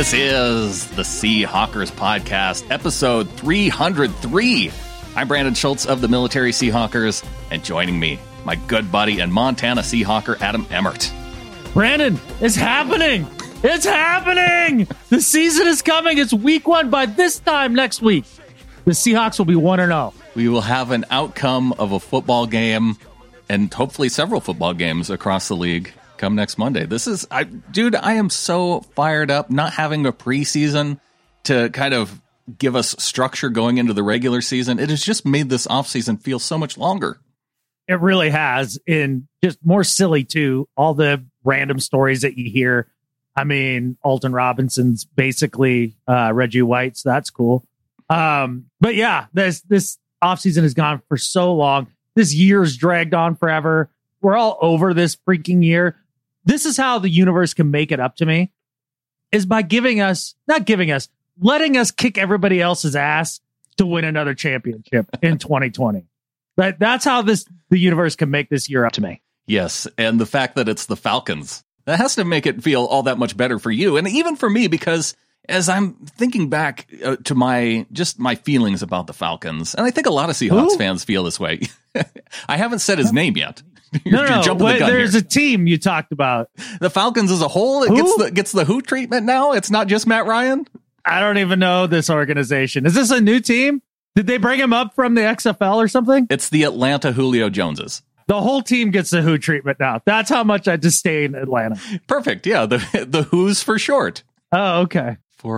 This is the Seahawkers Podcast, episode 303. I'm Brandon Schultz of the Military Seahawkers, and joining me, my good buddy and Montana Seahawker, Adam Emmert. Brandon, it's happening! It's happening! The season is coming. It's week 1. By this time next week, the Seahawks will be 1-0. We will have an outcome of a football game and hopefully several football games across the league come next Monday. I am so fired up not having a preseason to kind of give us structure going into the regular season. It has just made this offseason feel so much longer. It really has, and just more silly too. All the random stories that you hear. I mean, Alton Robinson's basically Reggie White, so that's cool. But yeah, this offseason has gone for so long. This year's dragged on forever. We're all over this freaking year. This is how the universe can make it up to me, is by letting us kick everybody else's ass to win another championship in 2020. That's how the universe can make this year up to me. Yes, and the fact that it's the Falcons, that has to make it feel all that much better for you, and even for me, because as I'm thinking back to my feelings about the Falcons, and I think a lot of Seahawks fans feel this way. I haven't said his name yet. No. There's a team you talked about. The Falcons as a whole, it gets the who treatment now. It's not just Matt Ryan. I don't even know this organization. Is this a new team? Did they bring him up from the XFL or something? It's the Atlanta Julio Joneses. The whole team gets the who treatment now. That's how much I disdain Atlanta. Perfect. Yeah, the who's for short. Oh, okay. For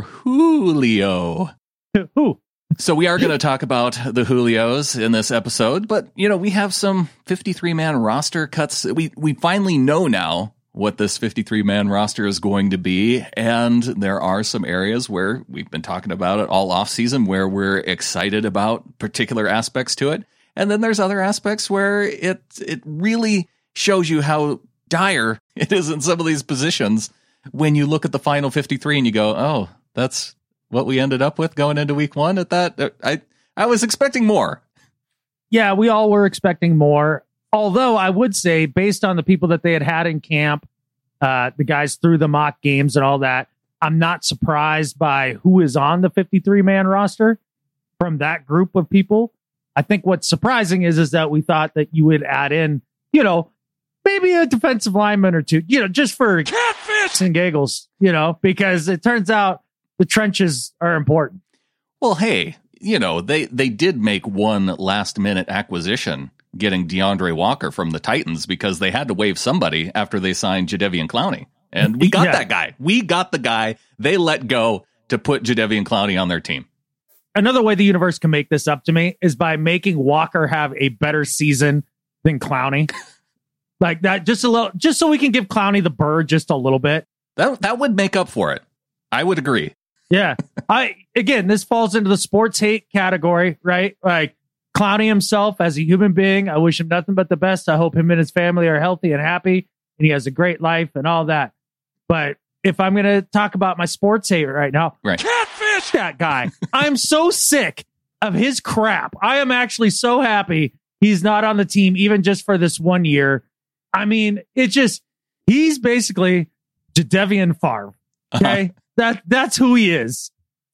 Julio. Who? So we are going to talk about the Julios in this episode, but, we have some 53-man roster cuts. We finally know now what this 53-man roster is going to be, and there are some areas where we've been talking about it all offseason where we're excited about particular aspects to it, and then there's other aspects where it really shows you how dire it is in some of these positions when you look at the final 53 and you go, oh, that's what we ended up with going into week 1 at that. I was expecting more. Yeah, we all were expecting more. Although I would say, based on the people that they had in camp, the guys through the mock games and all that, I'm not surprised by who is on the 53-man roster from that group of people. I think what's surprising is that we thought that you would add in, maybe a defensive lineman or two, just for catfish and giggles, because it turns out the trenches are important. Well, hey, they did make one last-minute acquisition, getting DeAndre Walker from the Titans, because they had to waive somebody after they signed Jadeveon Clowney. And we got that guy. We got the guy they let go to put Jadeveon Clowney on their team. Another way the universe can make this up to me is by making Walker have a better season than Clowney. Like that, just so we can give Clowney the bird just a little bit. That would make up for it. I would agree. Yeah. This falls into the sports hate category, right? Like Clowney himself as a human being, I wish him nothing but the best. I hope him and his family are healthy and happy and he has a great life and all that. But if I'm going to talk about my sports hate right now, right. Catfish that guy. I'm so sick of his crap. I am actually so happy he's not on the team, even just for this 1 year. I mean, he's basically Jadeveon Favre. Okay. That's who he is.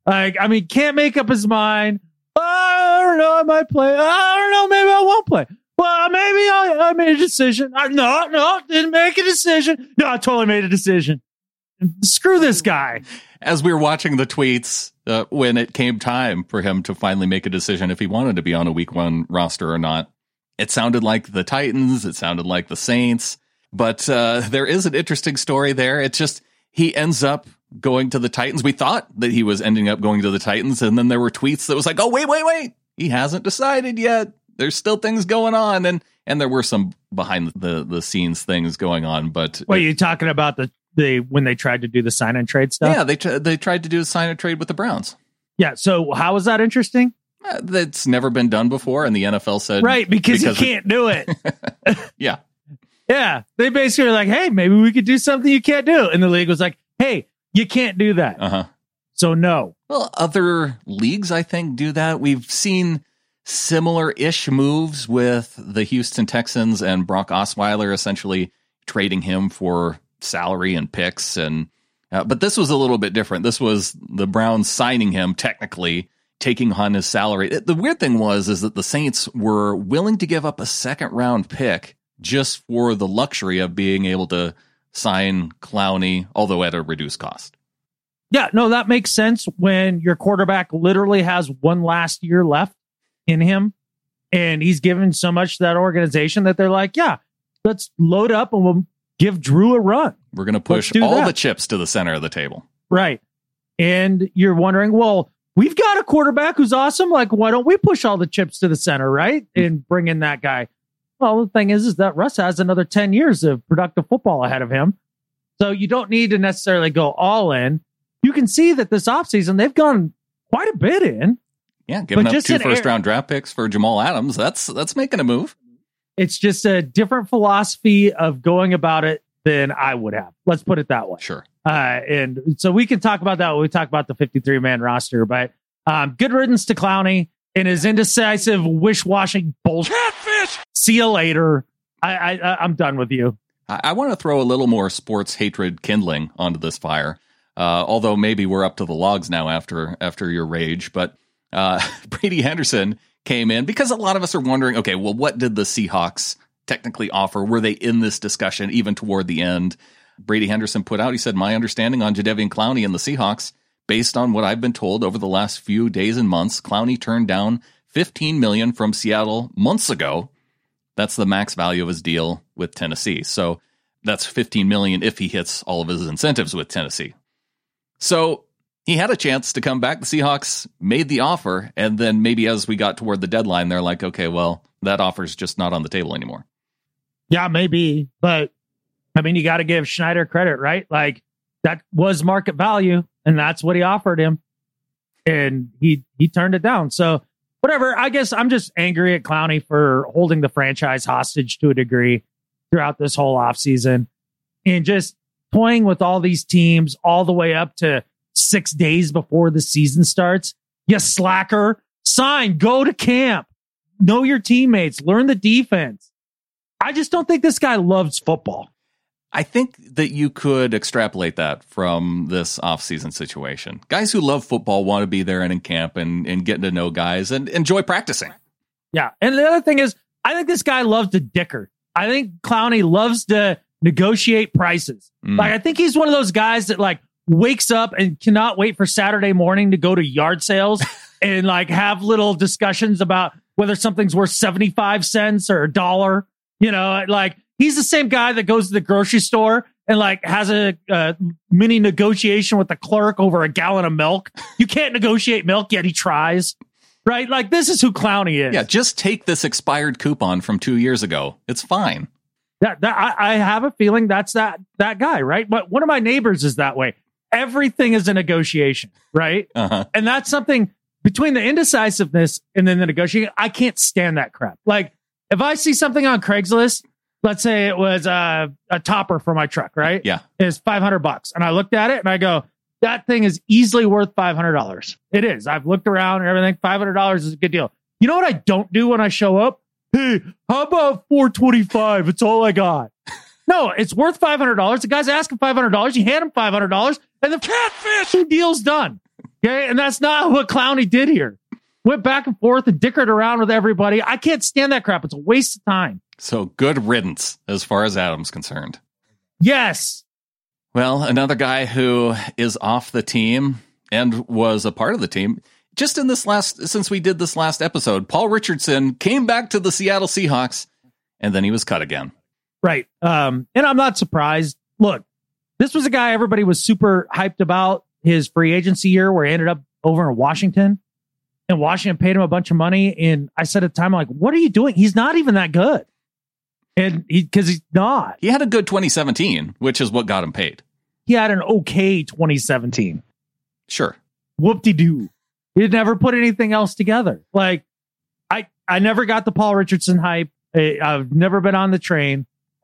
Can't make up his mind. I don't know. I might play. I don't know. Maybe I won't play. Well, maybe I made a decision. No, didn't make a decision. No, I totally made a decision. Screw this guy. As we were watching the tweets, when it came time for him to finally make a decision if he wanted to be on a week 1 roster or not, it sounded like the Titans. It sounded like the Saints. But there is an interesting story there. It's just he ends up going to the Titans. We thought that he was ending up going to the Titans, and then there were tweets that was like, oh, wait. He hasn't decided yet. There's still things going on. And there were some behind the scenes things going on. But what are you talking about when they tried to do the sign and trade stuff? Yeah, they tried to do a sign and trade with the Browns. Yeah. So how was that interesting? That's never been done before. And the NFL said, right, because you can't do it. Yeah. Yeah. They basically were like, hey, maybe we could do something you can't do. And the league was like, hey, you can't do that. Uh-huh. So no. Well, other leagues, I think, do that. We've seen similar-ish moves with the Houston Texans and Brock Osweiler essentially trading him for salary and picks. And But this was a little bit different. This was the Browns signing him, technically taking on his salary. The weird thing is that the Saints were willing to give up a second-round pick just for the luxury of being able to sign Clowney, although at a reduced cost. Yeah, no, that makes sense when your quarterback literally has one last year left in him, and he's given so much to that organization that they're like, yeah, let's load up and we'll give Drew a run. We're going to push all the chips to the center of the table. Right. And you're wondering, well, we've got a quarterback who's awesome. Like, why don't we push all the chips to the center, right? And bring in that guy. Well, the thing is that Russ has another 10 years of productive football ahead of him. So you don't need to necessarily go all in. You can see that this offseason, they've gone quite a bit in. Yeah, giving up 2 first-round draft picks for Jamal Adams. That's making a move. It's just a different philosophy of going about it than I would have. Let's put it that way. Sure. And so we can talk about that when we talk about the 53-man roster. But good riddance to Clowney and his indecisive, wish-washing bullshit. Catfish! See you later. I'm done with you. I want to throw a little more sports hatred kindling onto this fire. Although maybe we're up to the logs now after your rage. But Brady Henderson came in because a lot of us are wondering, okay, well, what did the Seahawks technically offer? Were they in this discussion even toward the end? Brady Henderson put out, he said, my understanding on Jadeveon Clowney and the Seahawks, based on what I've been told over the last few days and months, Clowney turned down $15 million from Seattle months ago. That's the max value of his deal with Tennessee. So that's $15 million if he hits all of his incentives with Tennessee. So he had a chance to come back. The Seahawks made the offer, and then maybe as we got toward the deadline, they're like, okay, well, that offer's just not on the table anymore. Yeah, maybe. But, I mean, you got to give Schneider credit, right? Like, that was market value, and that's what he offered him. And he turned it down. So, whatever. I guess I'm just angry at Clowney for holding the franchise hostage to a degree throughout this whole offseason and just toying with all these teams all the way up to 6 days before the season starts. You slacker. Sign. Go to camp. Know your teammates. Learn the defense. I just don't think this guy loves football. I think that you could extrapolate that from this offseason situation. Guys who love football want to be there and in camp and getting to know guys and enjoy practicing. Yeah. And the other thing is, I think this guy loves to dicker. I think Clowney loves to negotiate prices. Like, I think he's one of those guys that like wakes up and cannot wait for Saturday morning to go to yard sales and like have little discussions about whether something's worth 75 cents or $1. You know, like he's the same guy that goes to the grocery store and like has a mini negotiation with the clerk over a gallon of milk. You can't negotiate milk, yet he tries. Right? Like, this is who Clowney is. Yeah, just take this expired coupon from 2 years ago. It's fine. I have a feeling that's that guy, right? But one of my neighbors is that way. Everything is a negotiation, right? Uh-huh. And that's something between the indecisiveness and then the negotiation. I can't stand that crap. Like, if I see something on Craigslist, let's say it was a topper for my truck, right? Yeah. It's $500. And I looked at it and I go, that thing is easily worth $500. It is. I've looked around and everything. $500 is a good deal. You know what I don't do when I show up? Hey, how about $425? It's all I got. No, it's worth $500. The guy's asking $500. You hand him $500 and the catfish deal's done. Okay. And that's not what Clowney did here. Went back and forth and dickered around with everybody. I can't stand that crap. It's a waste of time. So good riddance as far as Adam's concerned. Yes. Well, another guy who is off the team and was a part of the team just in since we did this last episode, Paul Richardson came back to the Seattle Seahawks and then he was cut again. Right. And I'm not surprised. Look, this was a guy everybody was super hyped about his free agency year where he ended up over in Washington. And Washington paid him a bunch of money. And I said at the time, I'm like, what are you doing? He's not even that good. And because he's not. He had a good 2017, which is what got him paid. He had an okay 2017. Sure. Whoop-de-doo. He never put anything else together. Like, I never got the Paul Richardson hype. I've never been on the train.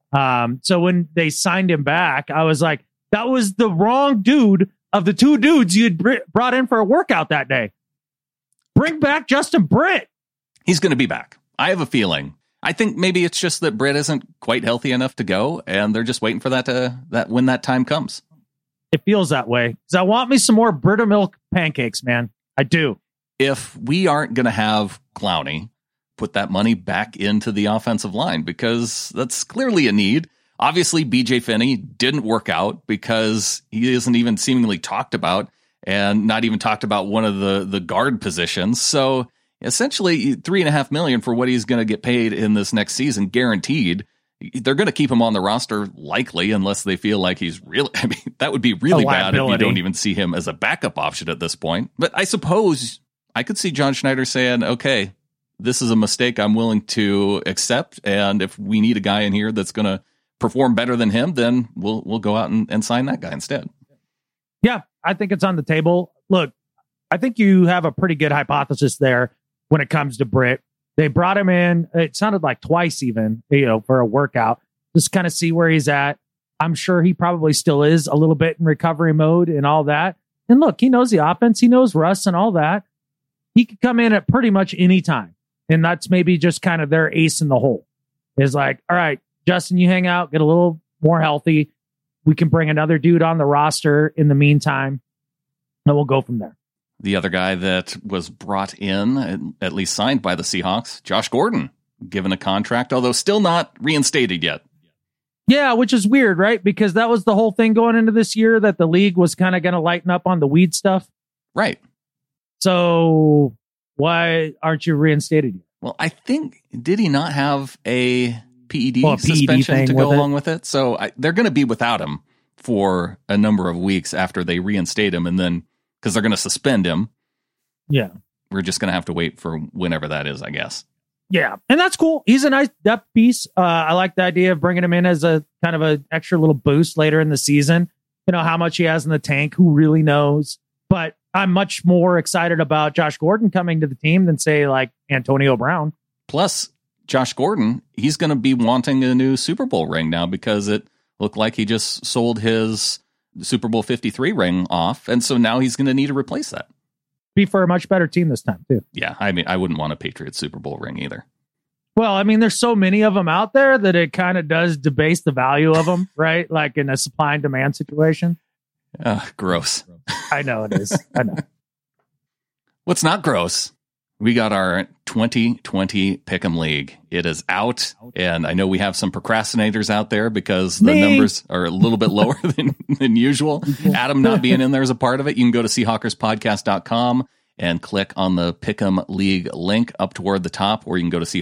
So when they signed him back, I was like, that was the wrong dude of the two dudes you had brought in for a workout that day. Bring back Justin Britt. He's going to be back. I have a feeling. I think maybe it's just that Britt isn't quite healthy enough to go, and they're just waiting for that when that time comes. It feels that way because I want me some more buttermilk pancakes, man. I do. If we aren't going to have Clowney, put that money back into the offensive line because that's clearly a need. Obviously, BJ Finney didn't work out because he isn't even seemingly talked about and not even talked about one of the guard positions. So essentially $3.5 million for what he's going to get paid in this next season, guaranteed. They're going to keep him on the roster likely unless they feel like he's really, I mean, that would be really bad if you don't even see him as a backup option at this point. But I suppose I could see John Schneider saying, okay, this is a mistake I'm willing to accept. And if we need a guy in here that's going to perform better than him, then we'll go out and sign that guy instead. Yeah, I think it's on the table. Look, I think you have a pretty good hypothesis there when it comes to Britt. They brought him in, it sounded like twice even, for a workout, just kind of see where he's at. I'm sure he probably still is a little bit in recovery mode and all that. And look, he knows the offense. He knows Russ and all that. He could come in at pretty much any time. And that's maybe just kind of their ace in the hole. Is like, all right, Justin, you hang out, get a little more healthy. We can bring another dude on the roster in the meantime, and we'll go from there. The other guy that was brought in, at least signed by the Seahawks, Josh Gordon, given a contract, although still not reinstated yet. Yeah, which is weird, right? Because that was the whole thing going into this year, that the league was kind of going to lighten up on the weed stuff. Right. So why aren't you reinstated yet? Well, I think, did he not have a PED suspension to go along with it? So they're going to be without him for a number of weeks after they reinstate him, and then because they're going to suspend him. Yeah. We're just going to have to wait for whenever that is, I guess. Yeah. And that's cool. He's a nice depth piece. I like the idea of bringing him in as a kind of an extra little boost later in the season. How much he has in the tank, who really knows? But I'm much more excited about Josh Gordon coming to the team than, say, like Antonio Brown. Plus, Josh Gordon, he's going to be wanting a new Super Bowl ring now because it looked like he just sold his Super Bowl 53 ring off. And so now he's going to need to replace that. Be for a much better team this time, too. Yeah, I mean, I wouldn't want a Patriots Super Bowl ring either. Well, I mean, there's so many of them out there that it kind of does debase the value of them, right? Like in a supply and demand situation. Gross. I know it is. I know. What's not gross? We got our 2020 Pick'em League. It is out, and I know we have some procrastinators out there because the numbers are a little bit lower than usual. Adam not being in there is a part of it. You can go to Seahawkerspodcast.com and click on the Pick'em League link up toward the top, or you can go to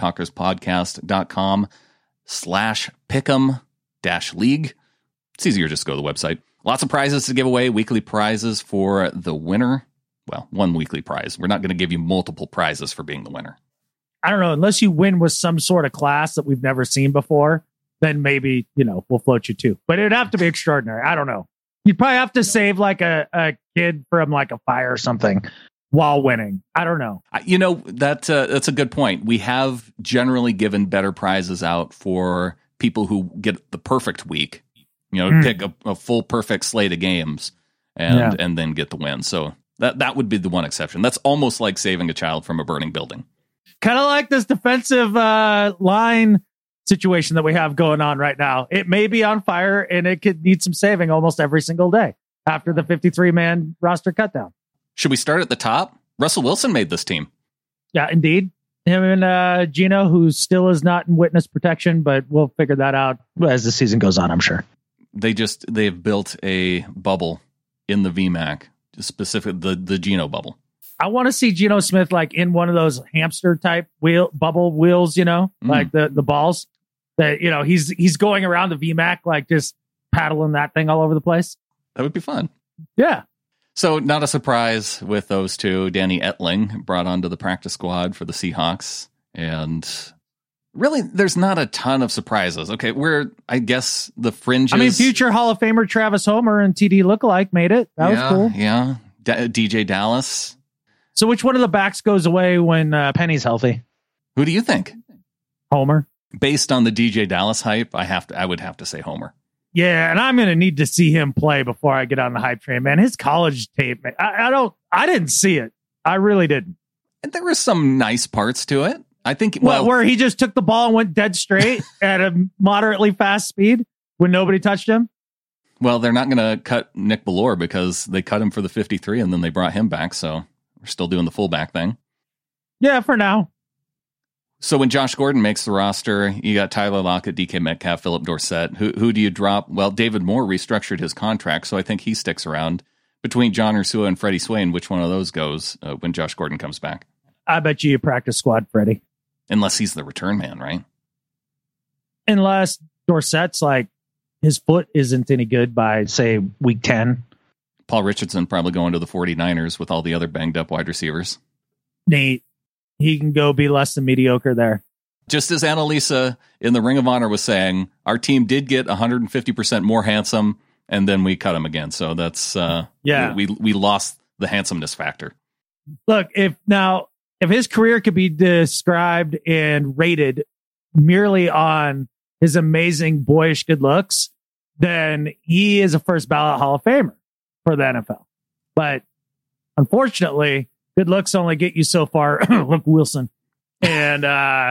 Seahawkerspodcast.com/Pick'em-League. It's easier just to go to the website. Lots of prizes to give away, weekly prizes for the winner. Well, one weekly prize. We're not going to give you multiple prizes for being the winner. I don't know. Unless you win with some sort of class that we've never seen before, then maybe, we'll float you too. But it'd have to be extraordinary. I don't know. You'd probably have to save like a kid from like a fire or something while winning. I don't know. That's a good point. We have generally given better prizes out for people who get the perfect week. Pick a full perfect slate of games and then get the win. So that would be the one exception. That's almost like saving a child from a burning building. Kind of like this defensive line situation that we have going on right now. It may be on fire and it could need some saving almost every single day after the 53-man roster cutdown. Should we start at the top? Russell Wilson made this team. Yeah, indeed. Him and Gino, who still is not in witness protection, but we'll figure that out as the season goes on, I'm sure. They've built a bubble in the VMAC, specifically the Geno bubble. I want to see Geno Smith like in one of those hamster type bubble wheels, like the balls that, he's going around the VMAC, like just paddling that thing all over the place. That would be fun. Yeah. So not a surprise with those two. Danny Etling brought onto the practice squad for the Seahawks. And really, there's not a ton of surprises. Okay, I guess the fringes. I mean, future Hall of Famer Travis Homer and TD lookalike made it. That was cool. Yeah. DJ Dallas. So which one of the backs goes away when Penny's healthy? Who do you think? Homer. Based on the DJ Dallas hype, I would have to say Homer. Yeah, and I'm going to need to see him play before I get on the hype train, man. His college tape, man, I didn't see it. I really didn't. And there were some nice parts to it. I think, where he just took the ball and went dead straight at a moderately fast speed when nobody touched him. Well, they're not going to cut Nick Bellore because they cut him for the 53 and then they brought him back. So we're still doing the fullback thing. Yeah, for now. So when Josh Gordon makes the roster, you got Tyler Lockett, DK Metcalf, Philip Dorsett. Who do you drop? Well, David Moore restructured his contract, so I think he sticks around. Between John Ursua and Freddie Swain, which one of those goes when Josh Gordon comes back? I bet you practice squad Freddie. Unless he's the return man, right? Unless Dorsett's like, his foot isn't any good by, say, week 10. Paul Richardson probably going to the 49ers with all the other banged up wide receivers. Nate, he can go be less than mediocre there. Just as Annalisa in the Ring of Honor was saying, our team did get 150% more handsome, and then we cut him again. So that's, we lost the handsomeness factor. Look, if his career could be described and rated merely on his amazing boyish good looks, then he is a first ballot Hall of Famer for the NFL. But unfortunately, good looks only get you so far. Look, Wilson. And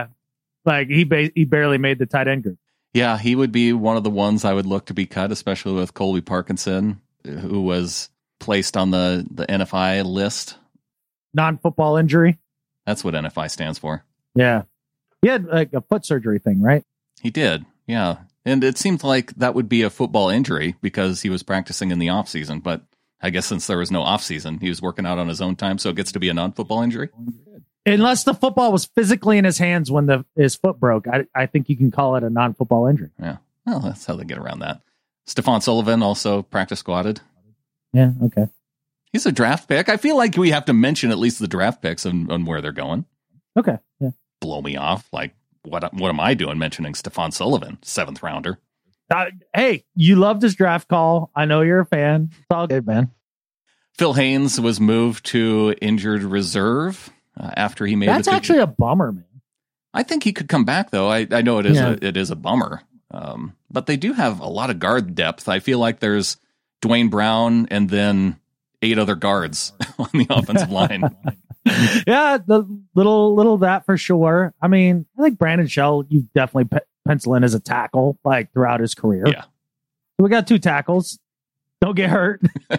he barely made the tight end group. Yeah, he would be one of the ones I would look to be cut, especially with Colby Parkinson, who was placed on the NFI list. Non-football injury. That's what NFI stands for. Yeah. He had like a foot surgery thing, right? He did, yeah. And it seemed like that would be a football injury because he was practicing in the off season. But I guess since there was no off season, he was working out on his own time. So it gets to be a non-football injury. Unless the football was physically in his hands when his foot broke, I think you can call it a non-football injury. Yeah. Well, that's how they get around that. Stephon Sullivan also practice squatted. Yeah. Okay. He's a draft pick. I feel like we have to mention at least the draft picks on where they're going. Okay. Yeah. Blow me off. Like, what am I doing mentioning Stephon Sullivan, 7th rounder? Hey, you loved his draft call. I know you're a fan. It's all good, man. Phil Haynes was moved to injured reserve after he made. That's actually a bummer, man. I think he could come back though. I know it is a bummer, but they do have a lot of guard depth. I feel like there's Dwayne Brown and then 8 other guards on the offensive line. Yeah, the little that for sure. I mean, I think Brandon Shell, you definitely pencil in as a tackle like throughout his career. Yeah, we got 2 tackles. Don't get hurt.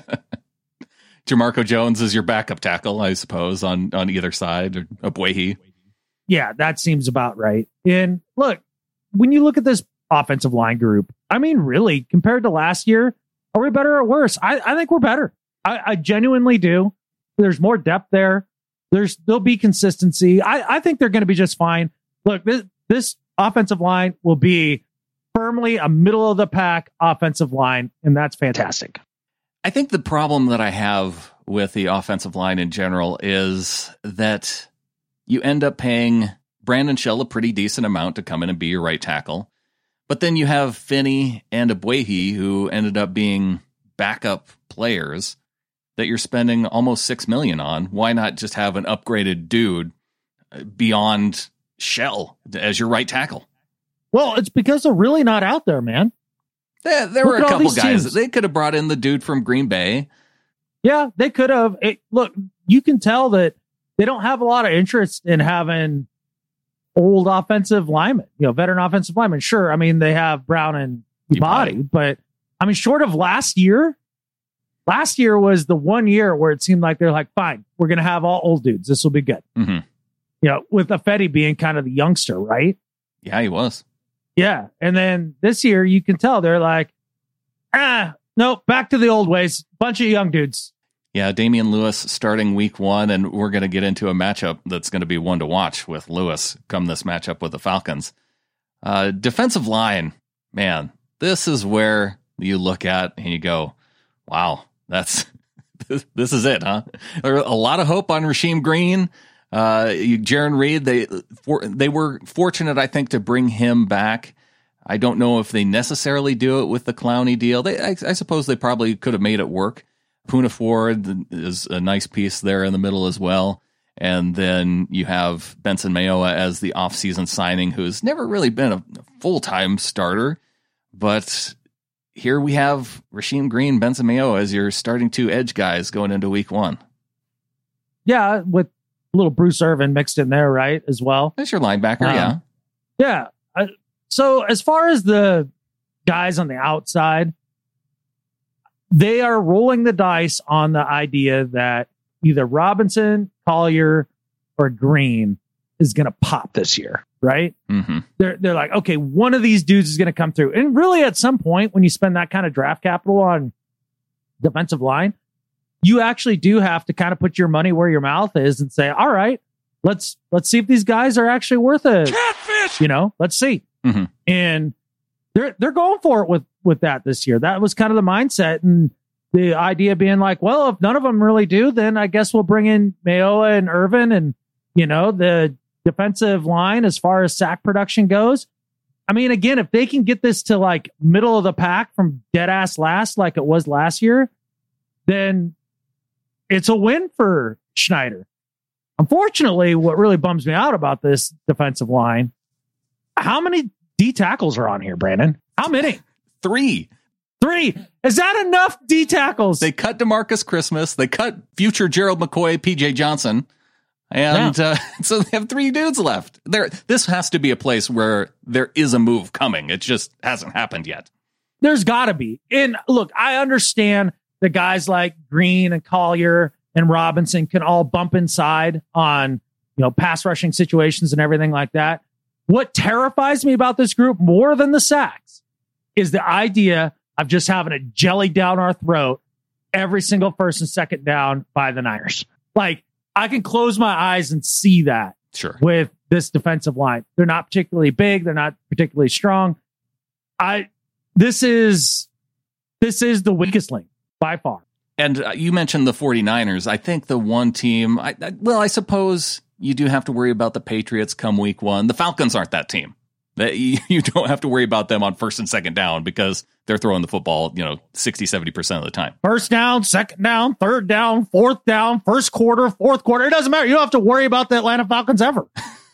Jamarco Jones is your backup tackle, I suppose, on either side, or Abuehi. Yeah, that seems about right. And look, when you look at this offensive line group, I mean, really, compared to last year, are we better or worse? I think we're better. I genuinely do. There's more depth there. There'll be consistency. I think they're going to be just fine. Look, this offensive line will be firmly a middle of the pack offensive line, and that's fantastic. I think the problem that I have with the offensive line in general is that you end up paying Brandon Shell a pretty decent amount to come in and be your right tackle. But then you have Finney and Abuehi, who ended up being backup players that you're spending almost $6 million on. Why not just have an upgraded dude beyond Shell as your right tackle? Well, it's because they're really not out there, man. There were a couple guys. They could have brought in the dude from Green Bay. Yeah, they could have. Look, you can tell that they don't have a lot of interest in having old offensive linemen, veteran offensive linemen. Sure, I mean, they have Brown and Body, but I mean, short of last year was the one year where it seemed like they're like, fine, we're going to have all old dudes. This will be good. Mm-hmm. With Ifedi being kind of the youngster, right? Yeah, he was. Yeah. And then this year you can tell they're like, nope, back to the old ways. Bunch of young dudes. Yeah, Damian Lewis starting week 1, and we're going to get into a matchup that's going to be one to watch with Lewis come this matchup with the Falcons. Defensive line, man, this is where you look at and you go, wow, this is it, huh? There a lot of hope on Rasheem Green. Jaron Reed, they were fortunate, I think, to bring him back. I don't know if they necessarily do it with the Clowney deal. I suppose they probably could have made it work. Poona Ford is a nice piece there in the middle as well. And then you have Benson Mayowa as the offseason signing, who's never really been a full-time starter. But here we have Rasheem Green, Benson Mayowa as your starting 2 edge guys going into week 1. Yeah, with little Bruce Irvin mixed in there, right, as well. That's your linebacker, yeah. So as far as the guys on the outside, they are rolling the dice on the idea that either Robinson, Collier, or Green is going to pop this year, right? Mm-hmm. They're like, okay, one of these dudes is going to come through. And really, at some point, when you spend that kind of draft capital on defensive line, you actually do have to kind of put your money where your mouth is and say, all right, let's see if these guys are actually worth a catfish. Let's see. Mm-hmm. And they're going for it with that this year. That was kind of the mindset, and the idea being like, well, if none of them really do, then I guess we'll bring in Mayowa and Irvin, and the defensive line as far as sack production goes. I mean, again, if they can get this to like middle of the pack from dead ass last, like it was last year, then it's a win for Schneider. Unfortunately, what really bums me out about this defensive line, how many D tackles are on here, Brandon? How many? 3. Is that enough D tackles? They cut DeMarcus Christmas. They cut future Gerald McCoy, PJ Johnson. And so they have 3 dudes left. This has to be a place where there is a move coming. It just hasn't happened yet. There's got to be. And look, I understand the guys like Green and Collier and Robinson can all bump inside on, pass rushing situations and everything like that. What terrifies me about this group more than the sacks is the idea of just having a jelly down our throat every single first and second down by the Niners. Like, I can close my eyes and see that. Sure. With this defensive line. They're not particularly big. They're not particularly strong. This is the weakest link by far. And you mentioned the 49ers. I think the one team, I suppose you do have to worry about the Patriots come week 1. The Falcons aren't that team. You don't have to worry about them on first and second down because they're throwing the football, 60, 70% of the time. First down, second down, third down, fourth down, first quarter, fourth quarter. It doesn't matter. You don't have to worry about the Atlanta Falcons ever.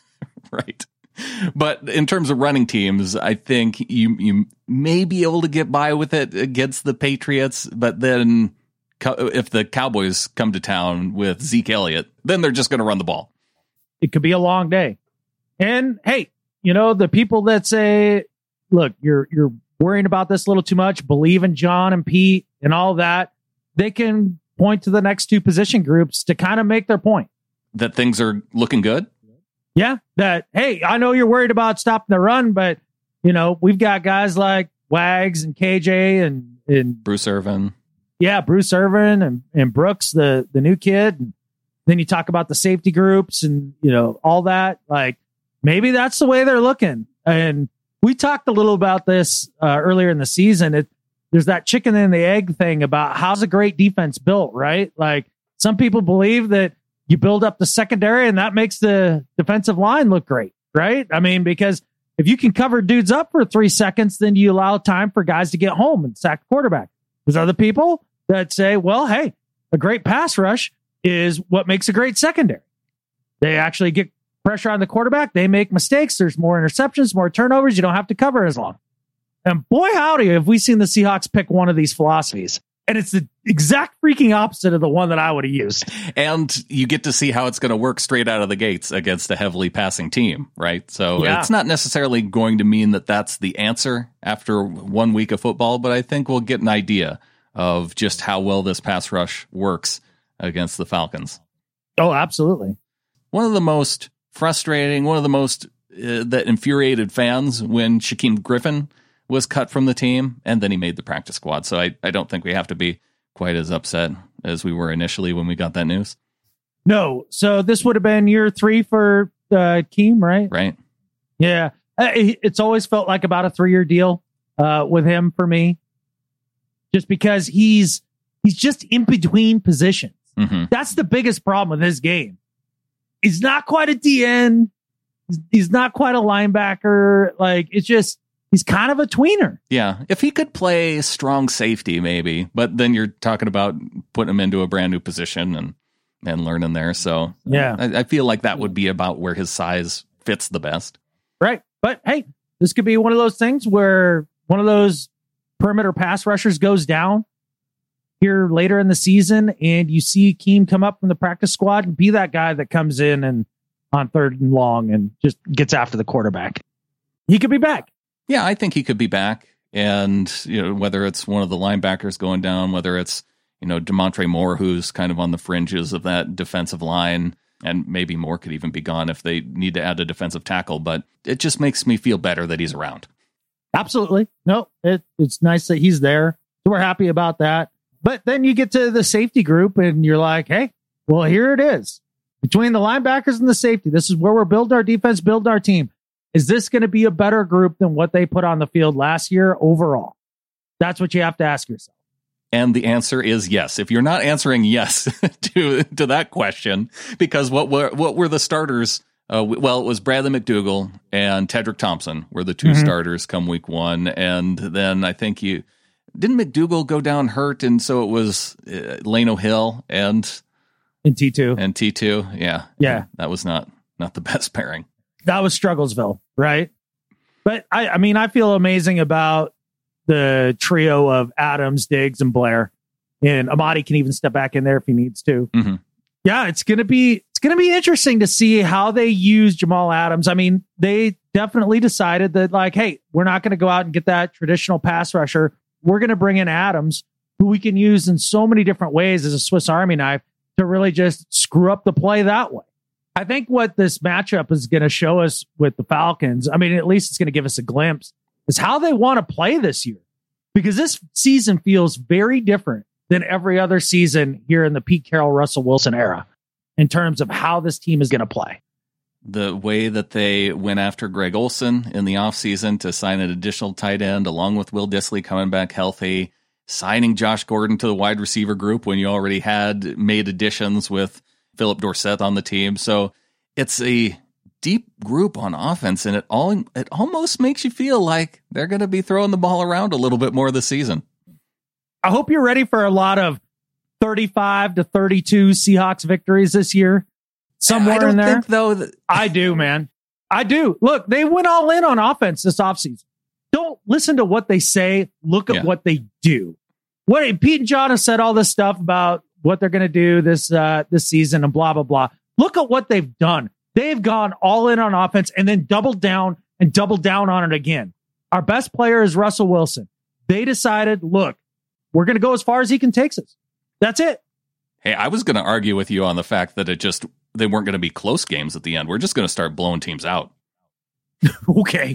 Right. But in terms of running teams, I think you may be able to get by with it against the Patriots. But then if the Cowboys come to town with Zeke Elliott, then they're just going to run the ball. It could be a long day. And hey, the people that say, look, you're worrying about this a little too much, believe in John and Pete and all that, they can point to the next 2 position groups to kind of make their point. That things are looking good? Yeah. That, hey, I know you're worried about stopping the run, but, we've got guys like Wags and KJ and Bruce Irvin. Yeah, Bruce Irvin and Brooks, the new kid. And then you talk about the safety groups and, all that. Like, maybe that's the way they're looking. And we talked a little about this earlier in the season. There's that chicken and the egg thing about how's a great defense built, right? Like, some people believe that you build up the secondary and that makes the defensive line look great, right? I mean, because if you can cover dudes up for 3 seconds, then you allow time for guys to get home and sack the quarterback. There's other people that say, well, hey, a great pass rush is what makes a great secondary. They actually get pressure on the quarterback. They make mistakes. There's more interceptions, more turnovers. You don't have to cover as long. And boy, howdy, have we seen the Seahawks pick one of these philosophies. And it's the exact freaking opposite of the one that I would have used. And you get to see how it's going to work straight out of the gates against a heavily passing team, right? So It's not necessarily going to mean that that's the answer after 1 week of football, but I think we'll get an idea of just how well this pass rush works against the Falcons. Oh, absolutely. One of the most frustrating, one of the most that infuriated fans when Shaquem Griffin was cut from the team, and then he made the practice squad. So I don't think we have to be quite as upset as we were initially when we got that news. No. So this would have been year 3 for Keem, right? Right. Yeah. It's always felt like about a 3-year deal with him for me, just because he's just in between positions. Mm-hmm. That's the biggest problem with this game. He's not quite a DN. He's not quite a linebacker. Like, it's just, he's kind of a tweener. Yeah. If he could play strong safety, maybe, but then you're talking about putting him into a brand new position and learning there. So yeah, I feel like that would be about where his size fits the best. Right. But hey, this could be one of those things where one of those perimeter pass rushers goes down here later in the season, and you see Keem come up from the practice squad and be that guy that comes in and on 3rd and long and just gets after the quarterback. He could be back. Yeah, I think he could be back. And, whether it's one of the linebackers going down, whether it's, DeMontre Moore, who's kind of on the fringes of that defensive line, and maybe Moore could even be gone if they need to add a defensive tackle. But it just makes me feel better that he's around. Absolutely. No, it's nice that he's there. So we're happy about that. But then you get to the safety group and you're like, hey, well, here it is. Between the linebackers and the safety, this is where we're building our defense, building our team. Is this going to be a better group than what they put on the field last year overall? That's what you have to ask yourself. And the answer is yes. If you're not answering yes to that question, because what were the starters? It was Bradley McDougall and Tedrick Thompson were the two starters come week 1. And then I think didn't McDougall go down hurt. And so it was Lano Hill and T2. Yeah. Yeah. That was not the best pairing. That was Strugglesville, right? But I feel amazing about the trio of Adams, Diggs, and Blair, and Amadi can even step back in there if he needs to. Mm-hmm. Yeah, it's gonna be interesting to see how they use Jamal Adams. I mean, they definitely decided that, like, hey, we're not going to go out and get that traditional pass rusher. We're going to bring in Adams, who we can use in so many different ways as a Swiss Army knife to really just screw up the play that way. I think what this matchup is going to show us with the Falcons, I mean, at least it's going to give us a glimpse, is how they want to play this year. Because this season feels very different than every other season here in the Pete Carroll, Russell Wilson era in terms of how this team is going to play. The way that they went after Greg Olsen in the offseason to sign an additional tight end, along with Will Dissly coming back healthy, signing Josh Gordon to the wide receiver group when you already had made additions with Philip Dorsett on the team. So it's a deep group on offense, and it almost makes you feel like they're going to be throwing the ball around a little bit more this season. I hope you're ready for a lot of 35-32 Seahawks victories this year. Somewhere in there. I do, man. I do. Look, they went all in on offense this offseason. Don't listen to what they say. Look at what they do. Pete and John have said all this stuff about what they're going to do this season and blah, blah, blah. Look at what they've done. They've gone all in on offense and then doubled down on it again. Our best player is Russell Wilson. They decided, look, we're going to go as far as he can take us. That's it. Hey, I was going to argue with you on the fact that they weren't going to be close games at the end. We're just going to start blowing teams out. Okay.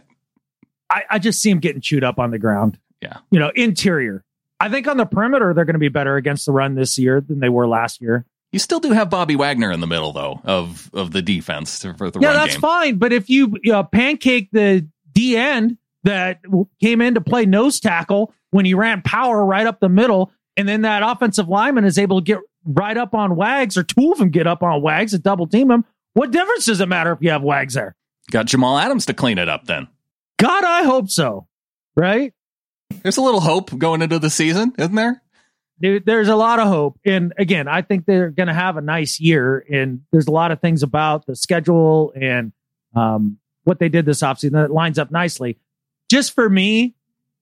I just see him getting chewed up on the ground. Yeah. Interior. I think on the perimeter, they're going to be better against the run this year than they were last year. You still do have Bobby Wagner in the middle, though, of the defense for the run game. Yeah, that's fine. But if you pancake the D end that came in to play nose tackle when you ran power right up the middle, and then that offensive lineman is able to get right up on Wags, or two of them get up on Wags and double team him, what difference does it matter if you have Wags there? Got Jamal Adams to clean it up then. God, I hope so. Right? There's a little hope going into the season, isn't there? Dude, there's a lot of hope. And again, I think they're going to have a nice year. And there's a lot of things about the schedule and what they did this offseason that lines up nicely. Just for me,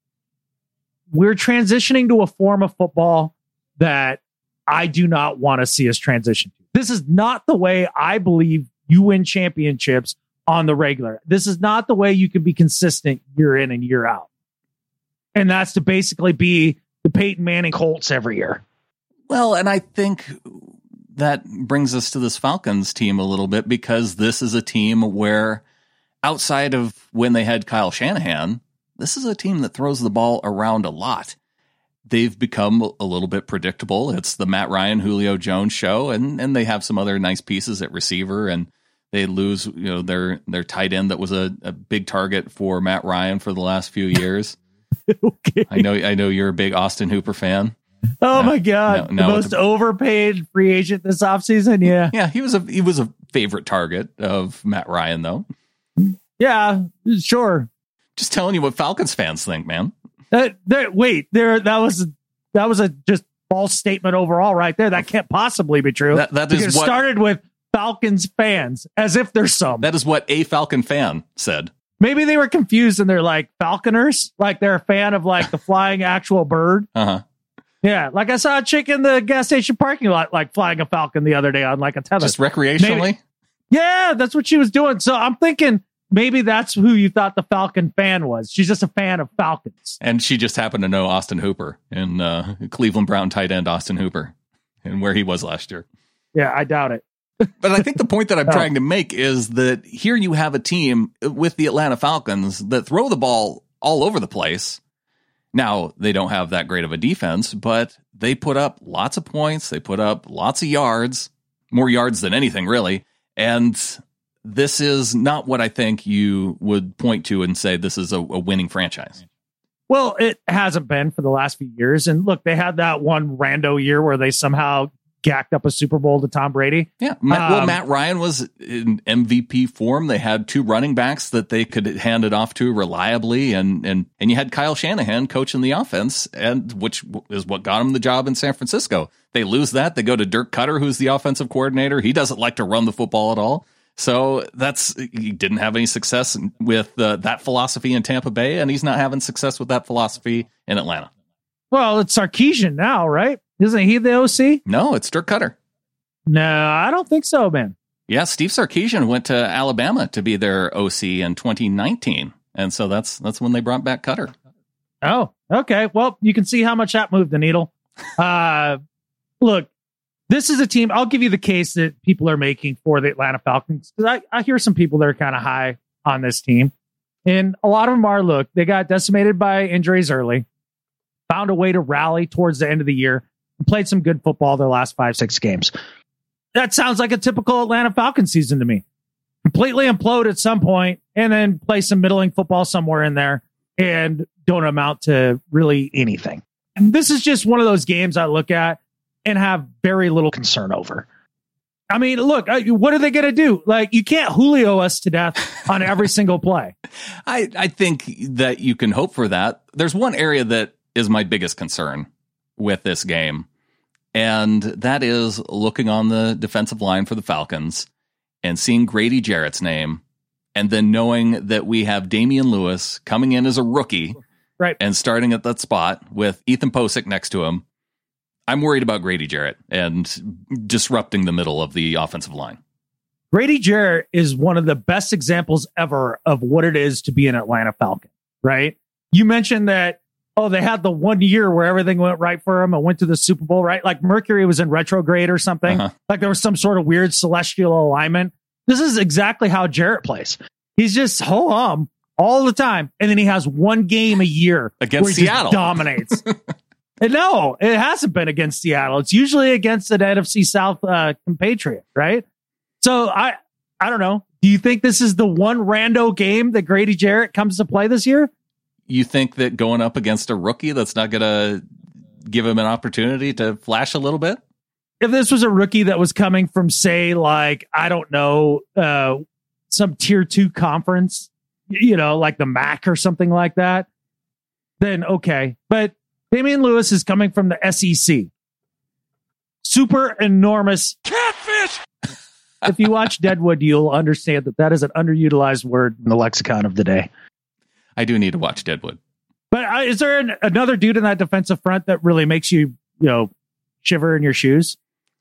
we're transitioning to a form of football that I do not want to see us transition to. This is not the way I believe you win championships on the regular. This is not the way you can be consistent year in and year out. And that's to basically be the Peyton Manning Colts every year. Well, and I think that brings us to this Falcons team a little bit, because this is a team where, outside of when they had Kyle Shanahan, this is a team that throws the ball around a lot. They've become a little bit predictable. It's the Matt Ryan, Julio Jones show, and they have some other nice pieces at receiver, and they lose their tight end that was a big target for Matt Ryan for the last few years. Okay. I know you're a big Austin Hooper fan. Oh my God. The most overpaid free agent this offseason. Yeah. Yeah. He was a favorite target of Matt Ryan, though. Yeah, sure. Just telling you what Falcons fans think, man. That was a just false statement overall right there. That can't possibly be true. That is what started with Falcons fans, as if there's some. That is what a Falcon fan said. Maybe they were confused and they're like Falconers, like they're a fan of like the flying actual bird. Uh-huh. Yeah, like I saw a chick in the gas station parking lot, like flying a falcon the other day on like a tether. Just recreationally? Yeah, that's what she was doing. So I'm thinking maybe that's who you thought the Falcon fan was. She's just a fan of Falcons. And she just happened to know Austin Hooper and Cleveland Brown tight end Austin Hooper and where he was last year. Yeah, I doubt it. But I think the point that I'm trying to make is that here you have a team with the Atlanta Falcons that throw the ball all over the place. Now, they don't have that great of a defense, but they put up lots of points. They put up lots of yards, more yards than anything, really. And this is not what I think you would point to and say this is a winning franchise. Well, it hasn't been for the last few years. And look, they had that one rando year where they somehow gacked up a Super Bowl to Tom Brady. Yeah. Matt Ryan was in MVP form. They had two running backs that they could hand it off to reliably. And you had Kyle Shanahan coaching the offense, and which is what got him the job in San Francisco. They lose that. They go to Dirk Cutter, who's the offensive coordinator. He doesn't like to run the football at all. So he didn't have any success with that philosophy in Tampa Bay, and he's not having success with that philosophy in Atlanta. Well, it's Sarkisian now, right? Isn't he the OC? No, it's Dirk Cutter. No, I don't think so, man. Yeah, Steve Sarkisian went to Alabama to be their OC in 2019, and so that's when they brought back Cutter. Oh, okay. Well, you can see how much that moved the needle. Look, this is a team. I'll give you the case that people are making for the Atlanta Falcons, because I hear some people that are kind of high on this team, and a lot of them are. Look, they got decimated by injuries early, found a way to rally towards the end of the year, played some good football their last 5-6 games. That sounds like a typical Atlanta Falcons season to me. Completely implode at some point and then play some middling football somewhere in there and don't amount to really anything. And this is just one of those games I look at and have very little concern over. I mean, look, what are they going to do? Like, you can't Julio us to death on every single play. I think that you can hope for that. There's one area that is my biggest concern with this game, and that is looking on the defensive line for the Falcons and seeing Grady Jarrett's name, and then knowing that we have Damian Lewis coming in as a rookie, right, and starting at that spot with Ethan Posick next to him. I'm worried about Grady Jarrett and disrupting the middle of the offensive line. Grady Jarrett is one of the best examples ever of what it is to be an Atlanta Falcon, right? You mentioned that, they had the 1 year where everything went right for him and went to the Super Bowl, right? Like Mercury was in retrograde or something. Like there was some sort of weird celestial alignment. This is exactly how Jarrett plays. He's just ho-hum all the time. And then he has one game a year against Seattle. Dominates. And no, it hasn't been against Seattle. It's usually against an NFC South compatriot, right? So I don't know. Do you think this is the one rando game that Grady Jarrett comes to play this year? You think that going up against a rookie that's not going to give him an opportunity to flash a little bit? If this was a rookie that was coming from, say, like, I don't know, some tier 2 conference, like the MAC or something like that, then okay. But Damian Lewis is coming from the SEC. Super enormous catfish. If you watch Deadwood, you'll understand that is an underutilized word in the lexicon of the day. I do need to watch Deadwood. But is there another dude in that defensive front that really makes you, shiver in your shoes?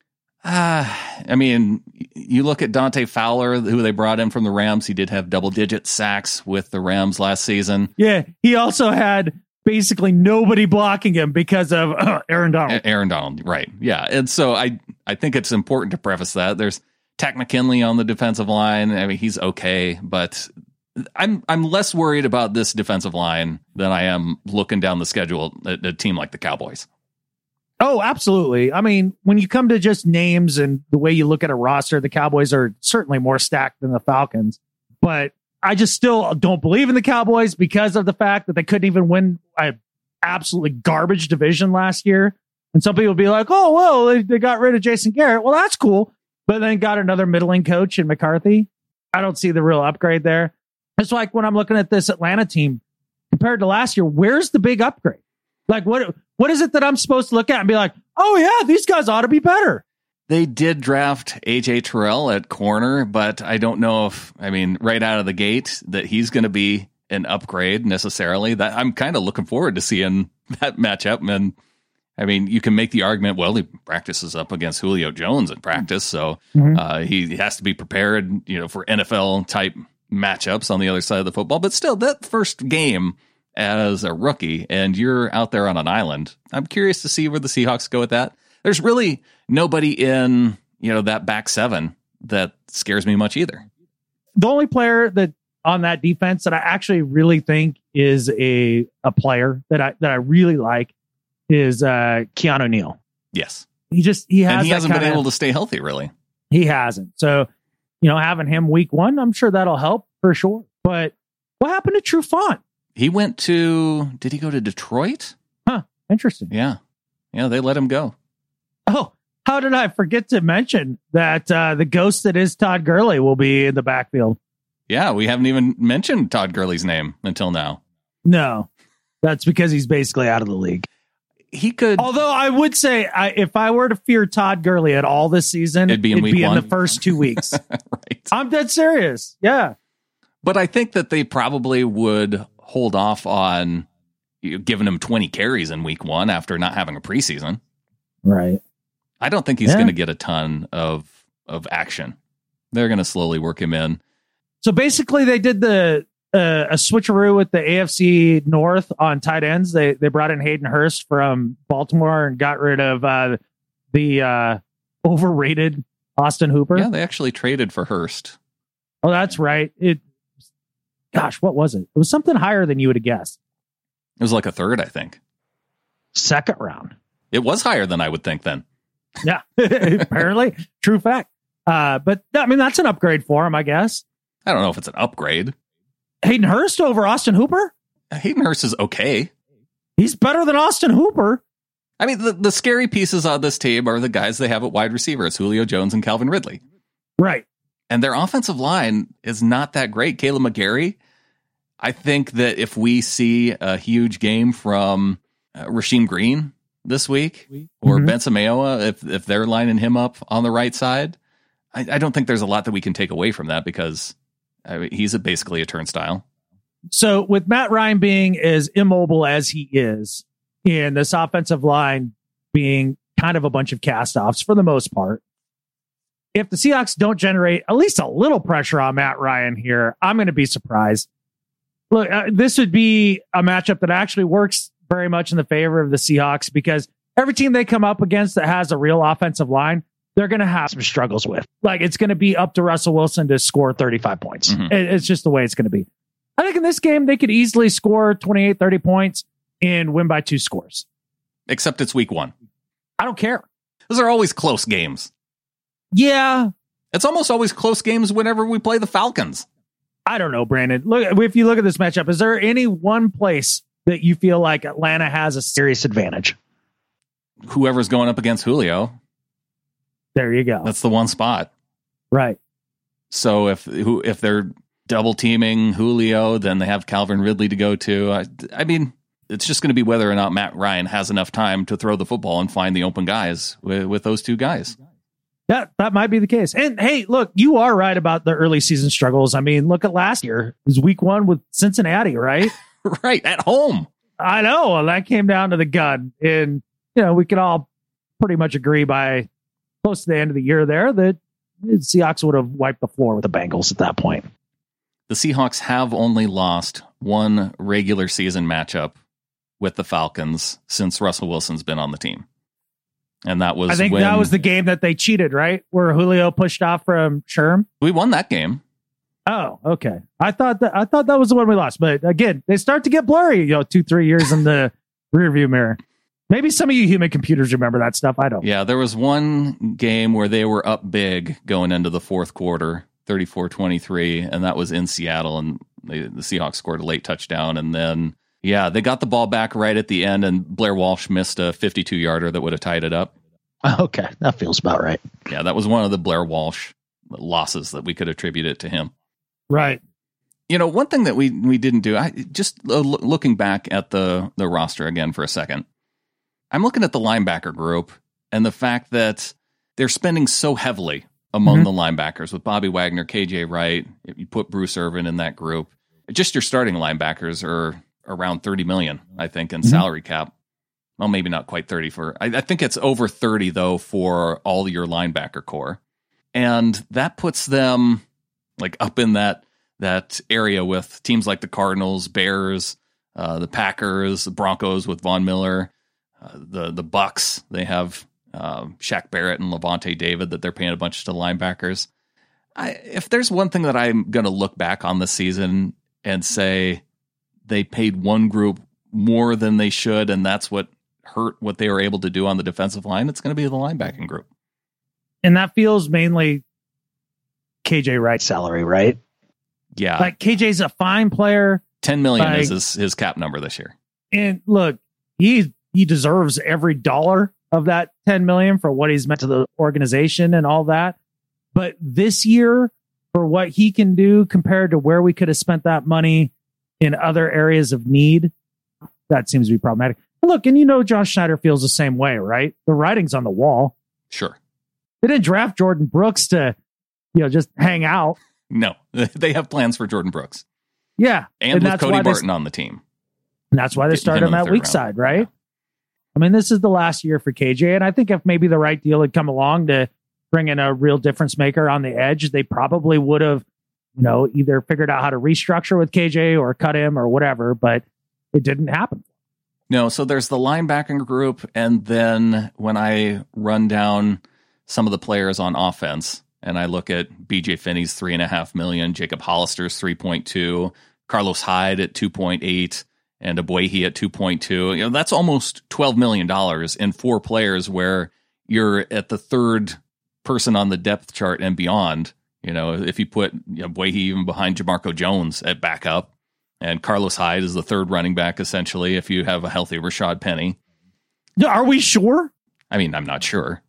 I mean, you look at Dante Fowler, who they brought in from the Rams. He did have double-digit sacks with the Rams last season. Yeah, he also had basically nobody blocking him because of Aaron Donald. Aaron Donald, right. Yeah, and so I think it's important to preface that. There's Takk McKinley on the defensive line. I mean, he's okay, but I'm less worried about this defensive line than I am looking down the schedule at a team like the Cowboys. Oh, absolutely. I mean, when you come to just names and the way you look at a roster, the Cowboys are certainly more stacked than the Falcons. But I just still don't believe in the Cowboys because of the fact that they couldn't even win an absolutely garbage division last year. And some people will be like, oh, well, they got rid of Jason Garrett. Well, that's cool. But then got another middling coach in McCarthy. I don't see the real upgrade there. It's like when I'm looking at this Atlanta team compared to last year, where's the big upgrade? Like, what is it that I'm supposed to look at and be like, oh, yeah, these guys ought to be better? They did draft A.J. Terrell at corner, but I don't know if, right out of the gate, that he's going to be an upgrade necessarily. That I'm kind of looking forward to seeing that matchup. And you can make the argument, well, he practices up against Julio Jones in practice, so he has to be prepared, for NFL type matchups on the other side of the football, but still, that first game as a rookie and you're out there on an island, I'm curious to see where the Seahawks go with that. There's really nobody in, that back seven that scares me much either. The only player that on that defense that I actually really think is a player that I really like is Keanu Neal. Yes. He hasn't been able to stay healthy, really. He hasn't. So, having him week one, I'm sure that'll help for sure. But what happened to Trufant? Did he go to Detroit? Huh. Interesting. Yeah. Yeah, they let him go. Oh, how did I forget to mention that the ghost that is Todd Gurley will be in the backfield? Yeah, we haven't even mentioned Todd Gurley's name until now. No, that's because he's basically out of the league. He could. Although I would say, if I were to fear Todd Gurley at all this season, it'd be in the first 2 weeks. Right. I'm dead serious. Yeah. But I think that they probably would hold off on giving him 20 carries in week one after not having a preseason. Right. I don't think he's going to get a ton of action. They're going to slowly work him in. So basically they did a switcheroo with the AFC North on tight ends. They brought in Hayden Hurst from Baltimore and got rid of the overrated Austin Hooper. Yeah, they actually traded for Hurst. Oh, that's right. What was it? It was something higher than you would have guessed. It was like a third, I think. Second round. It was higher than I would think then. Yeah, apparently. True fact. But I mean, that's an upgrade for him, I guess. I don't know if it's an upgrade. Hayden Hurst over Austin Hooper? Hayden Hurst is okay. He's better than Austin Hooper. I mean, the scary pieces on this team are the guys they have at wide receiver. It's Julio Jones and Calvin Ridley. Right. And their offensive line is not that great. Caleb McGarry, I think that if we see a huge game from Rasheem Green this week or Ben Samayoa, if they're lining him up on the right side, I don't think there's a lot that we can take away from that because he's basically a turnstile. So with Matt Ryan being as immobile as he is, and this offensive line being kind of a bunch of cast-offs for the most part, if the Seahawks don't generate at least a little pressure on Matt Ryan here, I'm going to be surprised. Look, this would be a matchup that actually works very much in the favor of the Seahawks because every team they come up against that has a real offensive line, they're going to have some struggles with. Like, it's going to be up to Russell Wilson to score 35 points. Mm-hmm. It's just the way it's going to be. I think in this game, they could easily score 28, 30 points and win by 2 scores. Except it's week one. I don't care. Those are always close games. Yeah. It's almost always close games whenever we play the Falcons. I don't know, Brandon. Look, if you look at this matchup, is there any one place that you feel like Atlanta has a serious advantage? Whoever's going up against Julio. There you go. That's the one spot. Right. So if they're double teaming Julio, then they have Calvin Ridley to go to. I mean, it's just going to be whether or not Matt Ryan has enough time to throw the football and find the open guys with those two guys. That might be the case. And hey, look, you are right about the early season struggles. I mean, look at last year. It was week one with Cincinnati, right? Right. At home. I know. Well, that came down to the gun. And, we can all pretty much agree by close to the end of the year there that the Seahawks would have wiped the floor with the Bengals at that point. The Seahawks have only lost one regular season matchup with the Falcons since Russell Wilson's been on the team. And that was that was the game that they cheated, right? Where Julio pushed off from Sherm. We won that game. Oh, okay. I thought that was the one we lost. But again, they start to get blurry, 2-3 years in the rearview mirror. Maybe some of you human computers remember that stuff. I don't. Yeah, there was one game where they were up big going into the fourth quarter, 34-23, and that was in Seattle, and the Seahawks scored a late touchdown, and then they got the ball back right at the end, and Blair Walsh missed a 52-yarder that would have tied it up. Okay, that feels about right. Yeah, that was one of the Blair Walsh losses that we could attribute it to him. Right. One thing that we didn't do, looking back at the roster again for a second, I'm looking at the linebacker group and the fact that they're spending so heavily among the linebackers with Bobby Wagner, KJ Wright. If you put Bruce Irvin in that group, just your starting linebackers are around $30 million, I think, in salary cap. Well, maybe not quite 30 I think it's over 30 though for all your linebacker core. And that puts them like up in that that area with teams like the Cardinals, Bears, the Packers, the Broncos with Von Miller, the Bucks. They have Shaq Barrett and Levante David that they're paying a bunch to linebackers. If there's one thing that I'm going to look back on this season and say they paid one group more than they should, and that's what hurt what they were able to do on the defensive line, it's going to be the linebacking group. And that feels mainly KJ Wright's salary, right? Yeah. Like KJ's a fine player. $10 million is his cap number this year. And look, he deserves every dollar of that $10 million for what he's meant to the organization and all that. But this year, for what he can do compared to where we could have spent that money in other areas of need, that seems to be problematic. Look, and Josh Schneider feels the same way, right? The writing's on the wall. Sure. They didn't draft Jordan Brooks to, just hang out. No, they have plans for Jordan Brooks. Yeah. And with Cody Barton on the team. And that's why they started him at weak side, right? Yeah. I mean, this is the last year for KJ. And I think if maybe the right deal had come along to bring in a real difference maker on the edge, they probably would have, either figured out how to restructure with KJ or cut him or whatever, but it didn't happen. No, so there's the linebacking group, and then when I run down some of the players on offense, and I look at BJ Finney's $3.5 million, Jacob Hollister's 3.2, Carlos Hyde at 2.8, and Abuehi at 2.2. That's almost $12 million in 4 players where you're at the third person on the depth chart and beyond. If you put Abuehi even behind Jamarco Jones at backup, and Carlos Hyde is the third running back, essentially, if you have a healthy Rashad Penny. Are we sure? I mean, I'm not sure.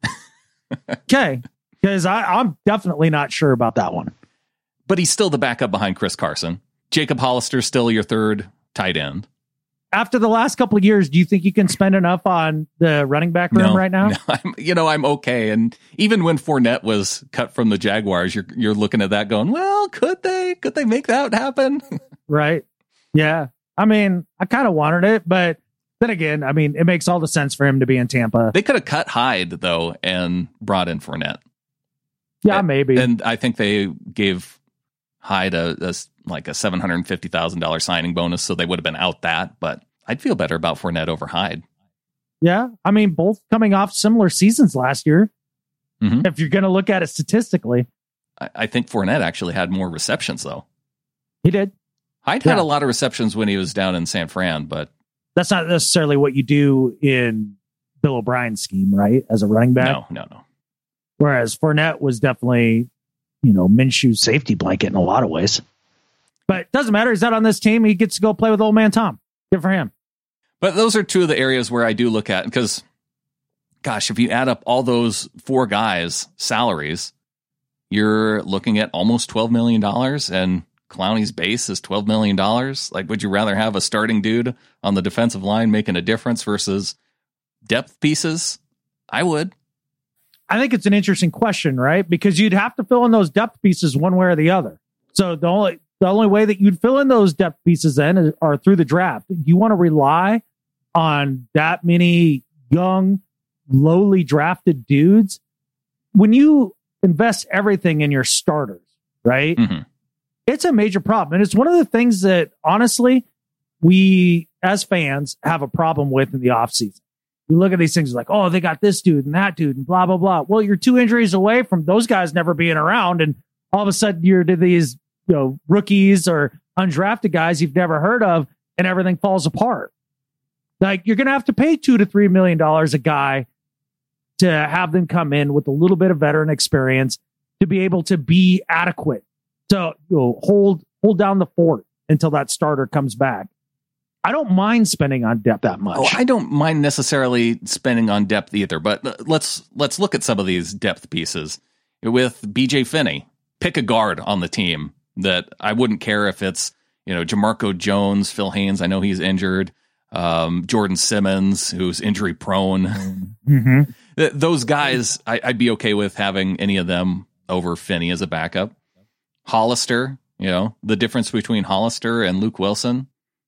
Okay, because I'm definitely not sure about that one. But he's still the backup behind Chris Carson. Jacob Hollister's still your third tight end. After the last couple of years, do you think you can spend enough on the running back room right now? No, I'm okay. And even when Fournette was cut from the Jaguars, you're looking at that going, well, could they make that happen? Right. Yeah. I mean, I kind of wanted it, but then again, I mean, it makes all the sense for him to be in Tampa. They could have cut Hyde, though, and brought in Fournette. Yeah, maybe. And I think they gave Hyde a $750,000 signing bonus, so they would have been out that, but I'd feel better about Fournette over Hyde. Yeah. I mean, both coming off similar seasons last year. Mm-hmm. If you're going to look at it statistically. I think Fournette actually had more receptions, though. He did. Hyde had a lot of receptions when he was down in San Fran, but that's not necessarily what you do in Bill O'Brien's scheme, right? As a running back. No. Whereas Fournette was definitely, Minshew's safety blanket in a lot of ways. But it doesn't matter. He's not on this team. He gets to go play with old man Tom. Good for him. But those are two of the areas where I do look at, because, gosh, if you add up all those 4 guys' salaries, you're looking at almost $12 million, and Clowney's base is $12 million. Like, would you rather have a starting dude on the defensive line making a difference versus depth pieces? I would. I think it's an interesting question, right? Because you'd have to fill in those depth pieces one way or the other. So the only way that you'd fill in those depth pieces then are through the draft. You want to rely on that many young, lowly drafted dudes. When you invest everything in your starters, right? Mm-hmm. It's a major problem. And it's one of the things that, honestly, we as fans have a problem with in the offseason. We look at these things like, oh, they got this dude and that dude and blah, blah, blah. Well, you're 2 injuries away from those guys never being around. And all of a sudden you're to these rookies or undrafted guys you've never heard of, and everything falls apart. Like, you're going to have to pay $2 to $3 million a guy to have them come in with a little bit of veteran experience to be able to be adequate. So hold down the fort until that starter comes back. I don't mind spending on depth that much. Oh, I don't mind necessarily spending on depth either, but let's look at some of these depth pieces. With BJ Finney, pick a guard on the team that I wouldn't care if it's, Jamarco Jones, Phil Haynes, I know he's injured, Jordan Simmons, who's injury prone. Mm-hmm. Those guys, I'd be okay with having any of them over Finney as a backup. Hollister, the difference between Hollister and Luke Wilson,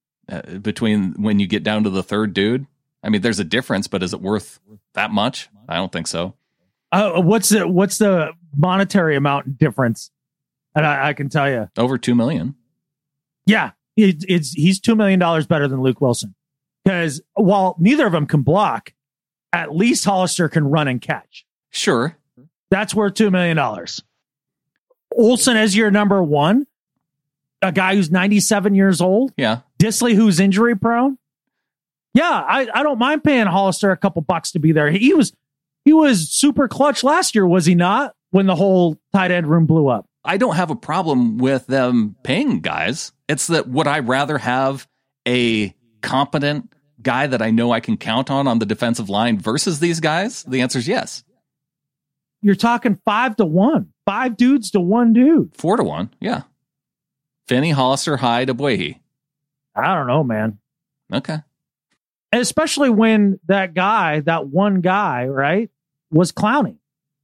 between when you get down to the third dude. I mean, there's a difference, but is it worth that much? I don't think so. What's the monetary amount difference? And I can tell you. Over $2 million. Yeah, he's $2 million better than Luke Wilson. Because while neither of them can block, at least Hollister can run and catch. Sure. That's worth $2 million. Olsen as your number one, a guy who's 97 years old. Yeah. Dissly, who's injury prone. Yeah, I don't mind paying Hollister a couple bucks to be there. He was super clutch last year, was he not? When the whole tight end room blew up. I don't have a problem with them paying guys. It's that would I rather have a competent guy that I know I can count on the defensive line versus these guys? The answer is yes. You're talking 5-1, 5 dudes to 1 dude. 4-1, yeah. Finney, Hollister, Hyde, Abuehi. I don't know, man. Okay. Especially when that one guy, right, was Clowney.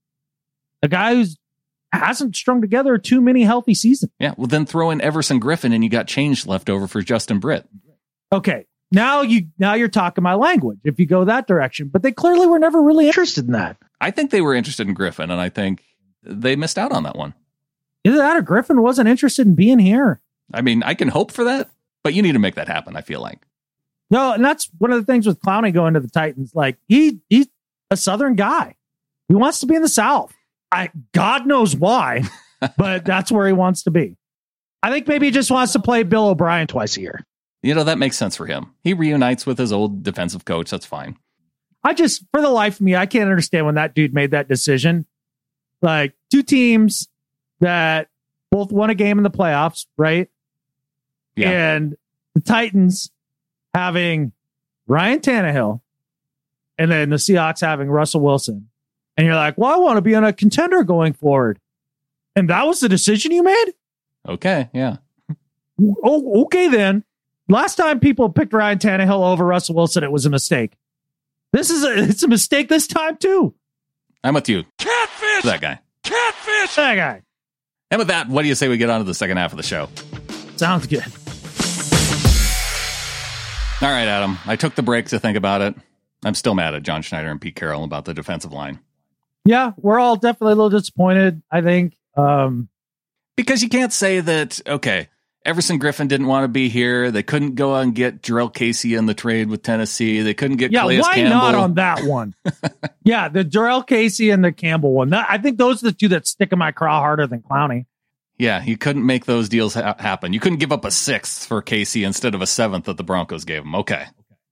A guy who hasn't strung together too many healthy seasons. Yeah, well, then throw in Everson Griffin and you got change left over for Justin Britt. Okay, now you're talking my language if you go that direction. But they clearly were never really interested in that. I think they were interested in Griffin, and I think they missed out on that one. Either that or Griffin wasn't interested in being here. I mean, I can hope for that, but you need to make that happen, I feel like. No, and that's one of the things with Clowney going to the Titans. Like, he's a Southern guy. He wants to be in the South. God knows why, but that's where he wants to be. I think maybe he just wants to play Bill O'Brien twice a year. You know, that makes sense for him. He reunites with his old defensive coach. That's fine. For the life of me, I can't understand when that dude made that decision. Like, 2 teams that both won a game in the playoffs, right? Yeah. And the Titans having Ryan Tannehill and then the Seahawks having Russell Wilson. And you're like, well, I want to be on a contender going forward. And that was the decision you made? Okay, yeah. Oh, okay, then. Last time people picked Ryan Tannehill over Russell Wilson, it was a mistake. It's a mistake this time, too. I'm with you. Catfish! That guy. Catfish! That guy. And with that, what do you say we get on to the second half of the show? Sounds good. All right, Adam. I took the break to think about it. I'm still mad at John Schneider and Pete Carroll about the defensive line. Yeah, we're all definitely a little disappointed, I think. Because you can't say that, okay, Everson Griffin didn't want to be here. They couldn't go out and get Jarrell Casey in the trade with Tennessee. They couldn't get Calais why Campbell. Not on that one? Yeah, the Jarrell Casey and the Campbell one. I think those are the two that stick in my craw harder than Clowney. Yeah, you couldn't make those deals happen. You couldn't give up a 6th for Casey instead of a 7th that the Broncos gave him. Okay.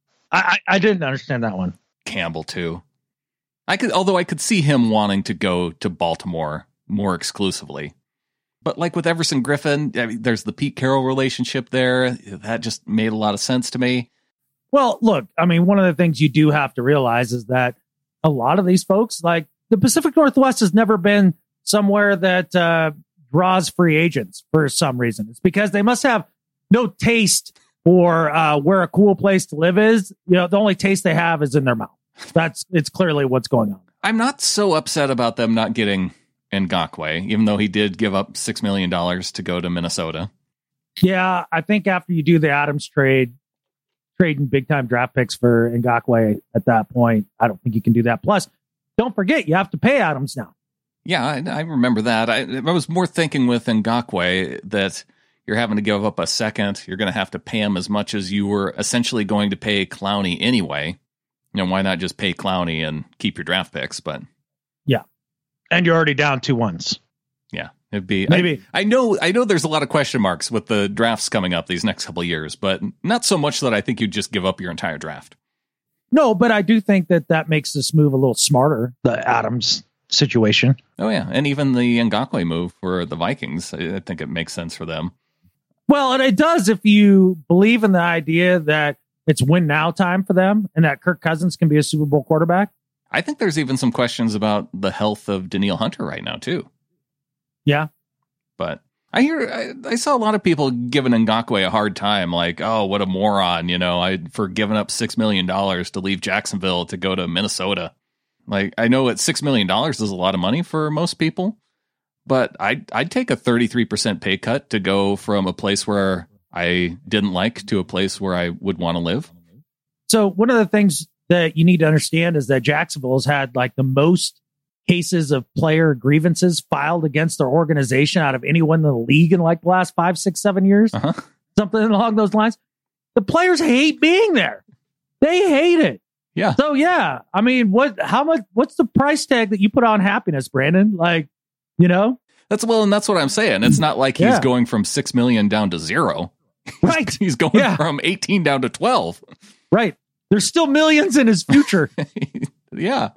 I didn't understand that one. Campbell, too. Although I could see him wanting to go to Baltimore more exclusively. But like with Everson Griffin, I mean, there's the Pete Carroll relationship there. That just made a lot of sense to me. Well, look, I mean, one of the things you do have to realize is that a lot of these folks, like the Pacific Northwest has never been somewhere that draws free agents for some reason. It's because they must have no taste for where a cool place to live is. You know, the only taste they have is in their mouth. It's clearly what's going on. I'm not so upset about them not getting Ngakoue, even though he did give up $6 million to go to Minnesota. Yeah, I think after you do the Adams trade, trading big time draft picks for Ngakoue at that point, I don't think you can do that. Plus, don't forget, you have to pay Adams now. Yeah, I remember that. I was more thinking with Ngakoue that you're having to give up a second. You're going to have to pay him as much as you were essentially going to pay Clowney anyway. You know, why not just pay Clowney and keep your draft picks? But yeah, and you're already down 2-1s. Yeah, it'd be maybe. I know there's a lot of question marks with the drafts coming up these next couple of years, but not so much that I think you'd just give up your entire draft. No, but I do think that makes this move a little smarter. The Adams situation. Oh yeah, and even the Ngakoue move for the Vikings, I think it makes sense for them. Well, and it does if you believe in the idea that it's win now time for them and that Kirk Cousins can be a Super Bowl quarterback. I think there's even some questions about the health of Danielle Hunter right now, too. Yeah. But I saw a lot of people giving Ngakoue a hard time, like, oh, what a moron, for giving up $6 million to leave Jacksonville to go to Minnesota. Like, I know at $6 million is a lot of money for most people, but I'd take a 33% pay cut to go from a place where I didn't like to a place where I would want to live. So one of the things that you need to understand is that Jacksonville has had like the most cases of player grievances filed against their organization out of anyone in the league in like the last 5, 6, 7 years. Something along those lines. The players hate being there. They hate it. Yeah. So yeah, I mean, what's the price tag that you put on happiness, Brandon? Like, you know? That's what I'm saying. It's not like he's going from 6 million down to 0. Right. He's going from 18 down to 12. Right. There's still millions in his future. Yeah.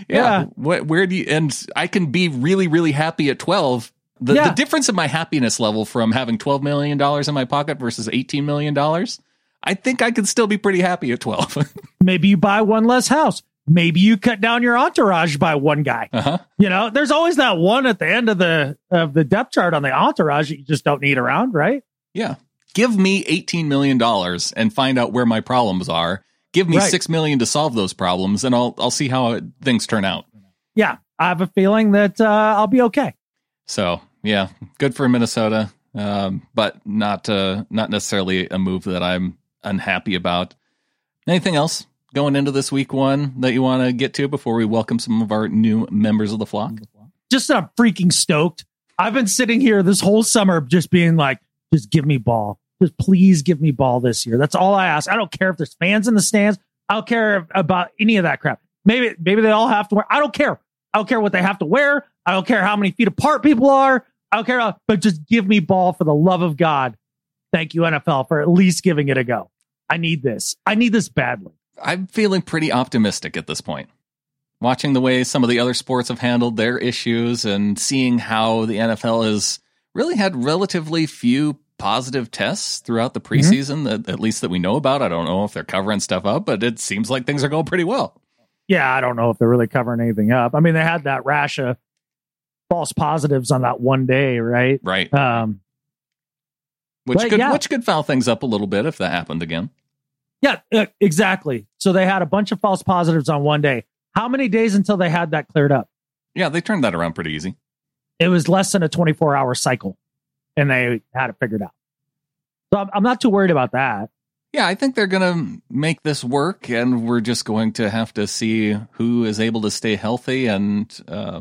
Where do you, and I can be really, really happy at 12. The difference in my happiness level from having $12 million in my pocket versus $18 million, I think I could still be pretty happy at 12. Maybe you buy one less house. Maybe you cut down your entourage by one guy. You know, there's always that one at the end of the depth chart on the entourage that you just don't need around, right? Yeah. Give me $18 million and find out where my problems are. Give me $6 million to solve those problems, and I'll see how things turn out. Yeah, I have a feeling that I'll be okay. So yeah, good for Minnesota, but not necessarily a move that I'm unhappy about. Anything else going into this week 1 that you want to get to before we welcome some of our new members of the flock? Just I'm freaking stoked. I've been sitting here this whole summer just being like, just give me ball. Just please give me ball this year. That's all I ask. I don't care if there's fans in the stands. I don't care about any of that crap. Maybe they all have to wear. I don't care. I don't care what they have to wear. I don't care how many feet apart people are. I don't care. But just give me ball for the love of God. Thank you, NFL, for at least giving it a go. I need this. I need this badly. I'm feeling pretty optimistic at this point. Watching the way some of the other sports have handled their issues and seeing how the NFL has really had relatively few positive tests throughout the preseason, at least that we know about. I don't know if they're covering stuff up, but it seems like things are going pretty well. Yeah, I don't know if they're really covering anything up. I mean, they had that rash of false positives on that one day, right? Right. Which could foul things up a little bit if that happened again. Yeah, exactly. So they had a bunch of false positives on one day. How many days until they had that cleared up? Yeah, they turned that around pretty easy. It was less than a 24-hour cycle, and they had it figured out. So I'm not too worried about that. Yeah, I think they're going to make this work, and we're just going to have to see who is able to stay healthy and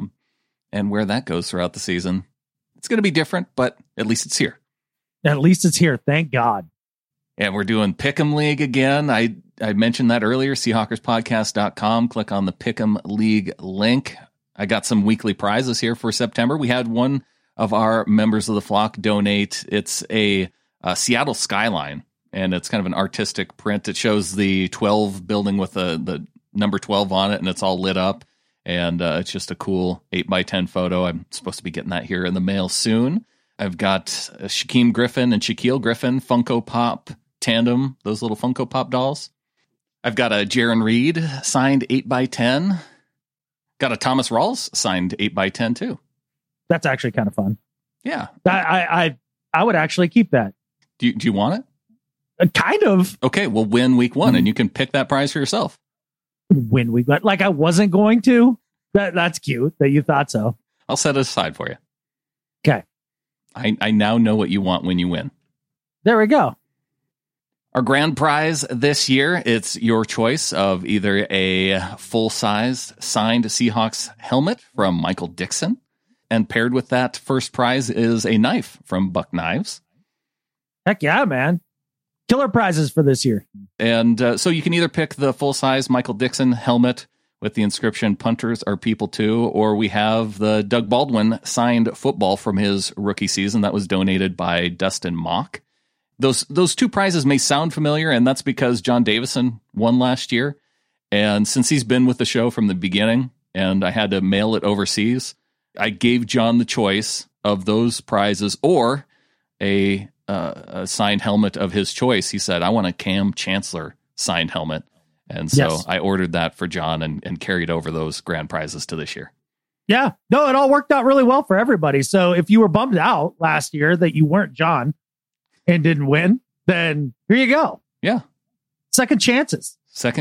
where that goes throughout the season. It's going to be different, but at least it's here. At least it's here. Thank God. And we're doing Pick'em League again. I mentioned that earlier, SeahawkersPodcast.com. Click on the Pick'em League link. I got some weekly prizes here for September. We had one of our members of the flock donate. It's a Seattle skyline, and it's kind of an artistic print. It shows the 12 building with the number 12 on it, and it's all lit up. And it's just a cool 8x10 photo. I'm supposed to be getting that here in the mail soon. I've got Shaquem Griffin and Shaquille Griffin Funko Pop tandem, those little Funko Pop dolls. I've got a Jaron Reed signed 8x10. Got a Thomas Rawls signed 8x10 too. That's actually kind of fun. Yeah. I would actually keep that. Do you want it? Kind of. Okay, well, win week 1 and you can pick that prize for yourself. Win week 1. Like I wasn't going to. That's cute that you thought so. I'll set it aside for you. Okay. I now know what you want when you win. There we go. Our grand prize this year, it's your choice of either a full-size signed Seahawks helmet from Michael Dixon, and paired with that first prize is a knife from Buck Knives. Heck yeah, man. Killer prizes for this year. And so you can either pick the full-size Michael Dixon helmet with the inscription "Punters are people too," or we have the Doug Baldwin signed football from his rookie season that was donated by Dustin Mock. Those two prizes may sound familiar, and that's because John Davison won last year. And since he's been with the show from the beginning, and I had to mail it overseas, I gave John the choice of those prizes or a signed helmet of his choice. He said, "I want a Cam Chancellor signed helmet." And so yes, I ordered that for John and carried over those grand prizes to this year. Yeah, no, it all worked out really well for everybody. So if you were bummed out last year that you weren't John and didn't win, then here you go. Yeah. Second chances.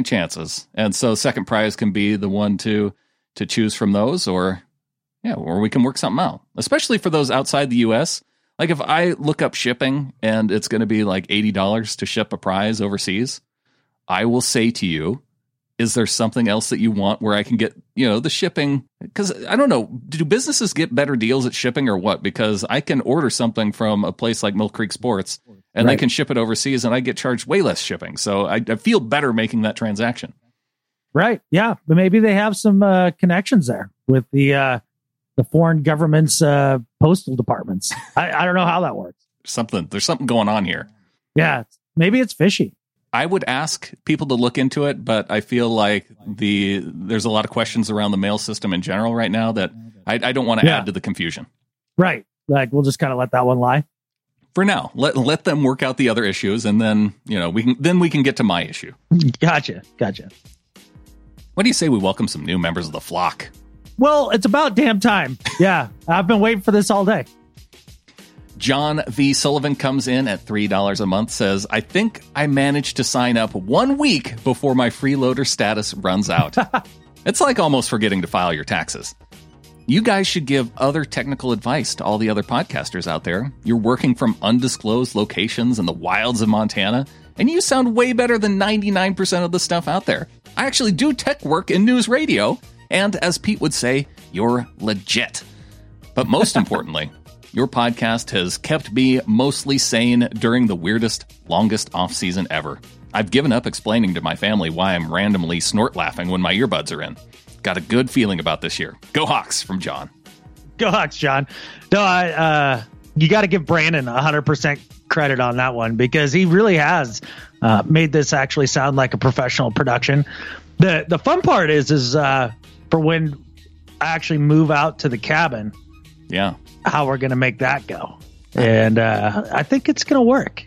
And so second prize can be the one to choose from those, or we can work something out, especially for those outside the US. Like if I look up shipping and it's going to be like $80 to ship a prize overseas, I will say to you, is there something else that you want where I can get, the shipping? Because I don't know, do businesses get better deals at shipping or what? Because I can order something from a place like Mill Creek Sports and they can ship it overseas and I get charged way less shipping. So I feel better making that transaction. Right. Yeah. But maybe they have some connections there with the foreign government's postal departments. I don't know how that works. There's something going on here. Yeah. Maybe it's fishy. I would ask people to look into it, but I feel like there's a lot of questions around the mail system in general right now that I don't want to add to the confusion. Right. Like we'll just kind of let that one lie. For now, let them work out the other issues, and then we can get to my issue. Gotcha. What do you say we welcome some new members of the flock? Well, it's about damn time. Yeah, I've been waiting for this all day. John V. Sullivan comes in at $3 a month, says, I think I managed to sign up 1 week before my freeloader status runs out. It's like almost forgetting to file your taxes. You guys should give other technical advice to all the other podcasters out there. You're working from undisclosed locations in the wilds of Montana, and you sound way better than 99% of the stuff out there. I actually do tech work in news radio, and as Pete would say, you're legit. But most importantly, your podcast has kept me mostly sane during the weirdest, longest off-season ever. I've given up explaining to my family why I'm randomly snort laughing when my earbuds are in. Got a good feeling about this year. Go Hawks from John. Go Hawks, John. No, you got to give Brandon 100% credit on that one because he really has made this actually sound like a professional production. The fun part is for when I actually move out to the cabin. Yeah. How we're going to make that go. And I think it's going to work.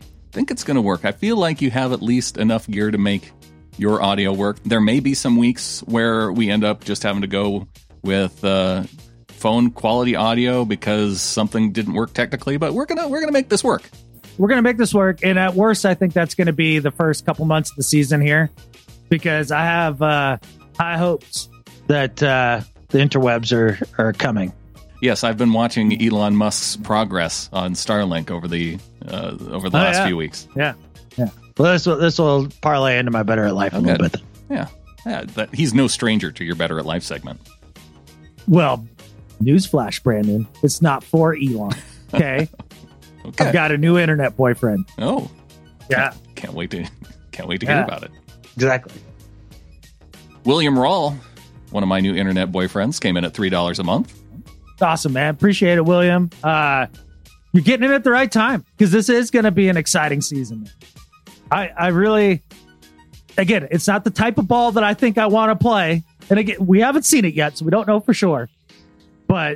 I feel like you have at least enough gear to make your audio work. There may be some weeks where we end up just having to go with phone quality audio because something didn't work technically, but we're gonna make this work. We're going to make this work. And at worst, I think that's going to be the first couple months of the season here because I have high hopes that the interwebs are coming. Yes, I've been watching Elon Musk's progress on Starlink over the last few weeks. Yeah. Well, this will parlay into my Better at Life a little bit. Yeah. He's no stranger to your Better at Life segment. Well, newsflash, Brandon. It's not for Elon. Okay. Okay. I've got a new internet boyfriend. Oh. Yeah. Can't wait to hear about it. Exactly. William Rawl, one of my new internet boyfriends, came in at $3 a month. Awesome, man. Appreciate it, William. You're getting in at the right time because this is going to be an exciting season. I really, again, it's not the type of ball that I think I want to play. And again, we haven't seen it yet, so we don't know for sure. But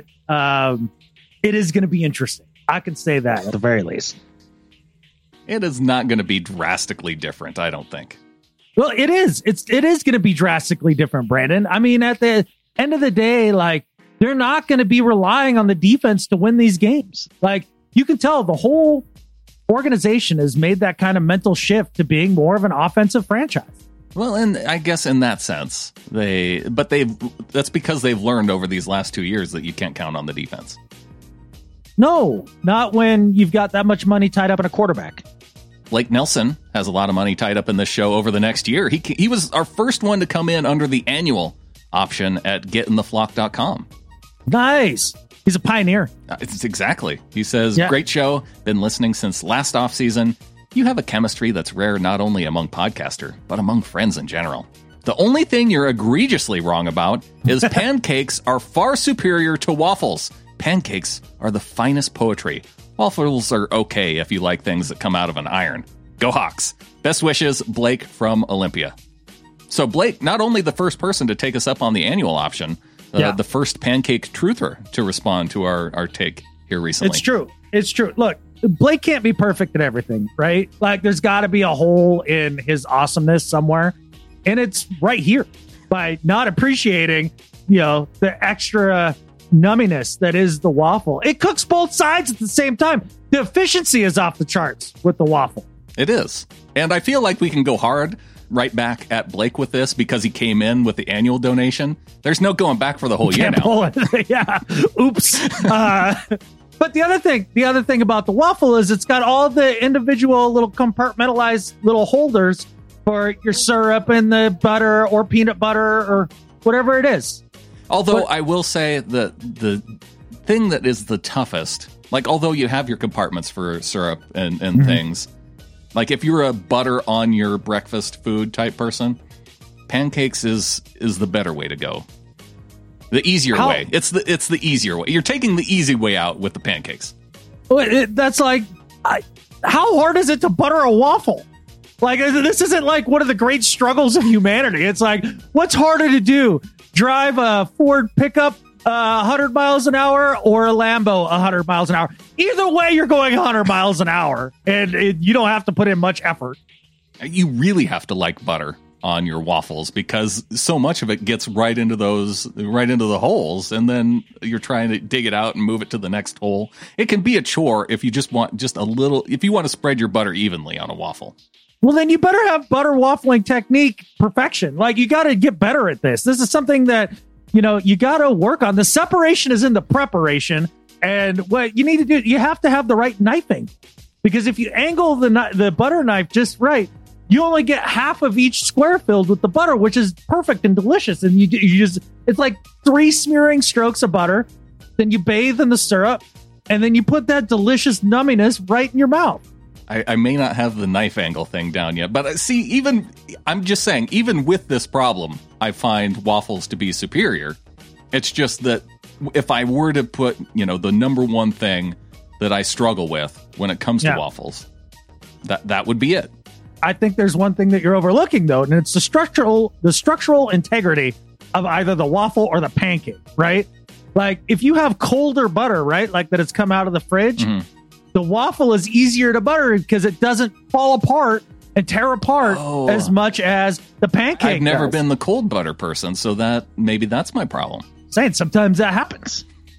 it is going to be interesting. I can say that at the very least. It is not going to be drastically different, I don't think. Well, it is. It is going to be drastically different, Brandon. I mean, at the end of the day, like, they're not going to be relying on the defense to win these games. Like, you can tell the whole organization has made that kind of mental shift to being more of an offensive franchise. Well, and I guess in that sense, that's because they've learned over these last 2 years that you can't count on the defense. No, not when you've got that much money tied up in a quarterback. Blake Nelson has a lot of money tied up in this show over the next year. He was our first one to come in under the annual option at getintheflock.com. Nice. He's a pioneer. It's exactly. He says, Great show. Been listening since last offseason. You have a chemistry that's rare not only among podcaster, but among friends in general. The only thing you're egregiously wrong about is pancakes are far superior to waffles. Pancakes are the finest poetry. Waffles are okay if you like things that come out of an iron. Go Hawks. Best wishes, Blake from Olympia. So Blake, not only the first person to take us up on the annual option, the first pancake truther to respond to our take here recently. It's true. Look, Blake can't be perfect at everything, right? Like, there's got to be a hole in his awesomeness somewhere. And it's right here by not appreciating, the extra numminess that is the waffle. It cooks both sides at the same time. The efficiency is off the charts with the waffle. It is. And I feel like we can go hard right back at Blake with this because he came in with the annual donation. There's no going back for the whole year now. Yeah. Oops. But the other thing about the waffle is it's got all the individual little compartmentalized little holders for your syrup and the butter or peanut butter or whatever it is. Although I will say that the thing that is the toughest, like although you have your compartments for syrup and things, like if you're a butter on your breakfast food type person, pancakes is the better way to go. The easier way. It's the easier way. You're taking the easy way out with the pancakes. That's like, how hard is it to butter a waffle? Like, this isn't like one of the great struggles of humanity. It's like, what's harder to do? Drive a Ford pickup 100 miles an hour or a Lambo 100 miles an hour? Either way, you're going 100 miles an hour, and you don't have to put in much effort. You really have to like butter on your waffles because so much of it gets right into the holes, and then you're trying to dig it out and move it to the next hole. It can be a chore if you just want a little, if you want to spread your butter evenly on a waffle. Well, then you better have butter waffling technique perfection. Like, you got to get better at this. This is something that, you got to work on. The separation is in the preparation. And what you need to do, you have to have the right knifing, because if you angle the butter knife just right, you only get half of each square filled with the butter, which is perfect and delicious. And you just, it's like 3 smearing strokes of butter. Then you bathe in the syrup, and then you put that delicious numminess right in your mouth. I may not have the knife angle thing down yet, but see, I'm just saying, even with this problem, I find waffles to be superior. It's just that if I were to put, the number one thing that I struggle with when it comes to waffles, that would be it. I think there's one thing that you're overlooking, though, and it's the structural integrity of either the waffle or the pancake, right? Like, if you have colder butter, right, like that it's come out of the fridge, the waffle is easier to butter because it doesn't fall apart and tear apart as much as the pancake I've never does. been the cold butter person, so maybe that's my problem. Saying sometimes that happens.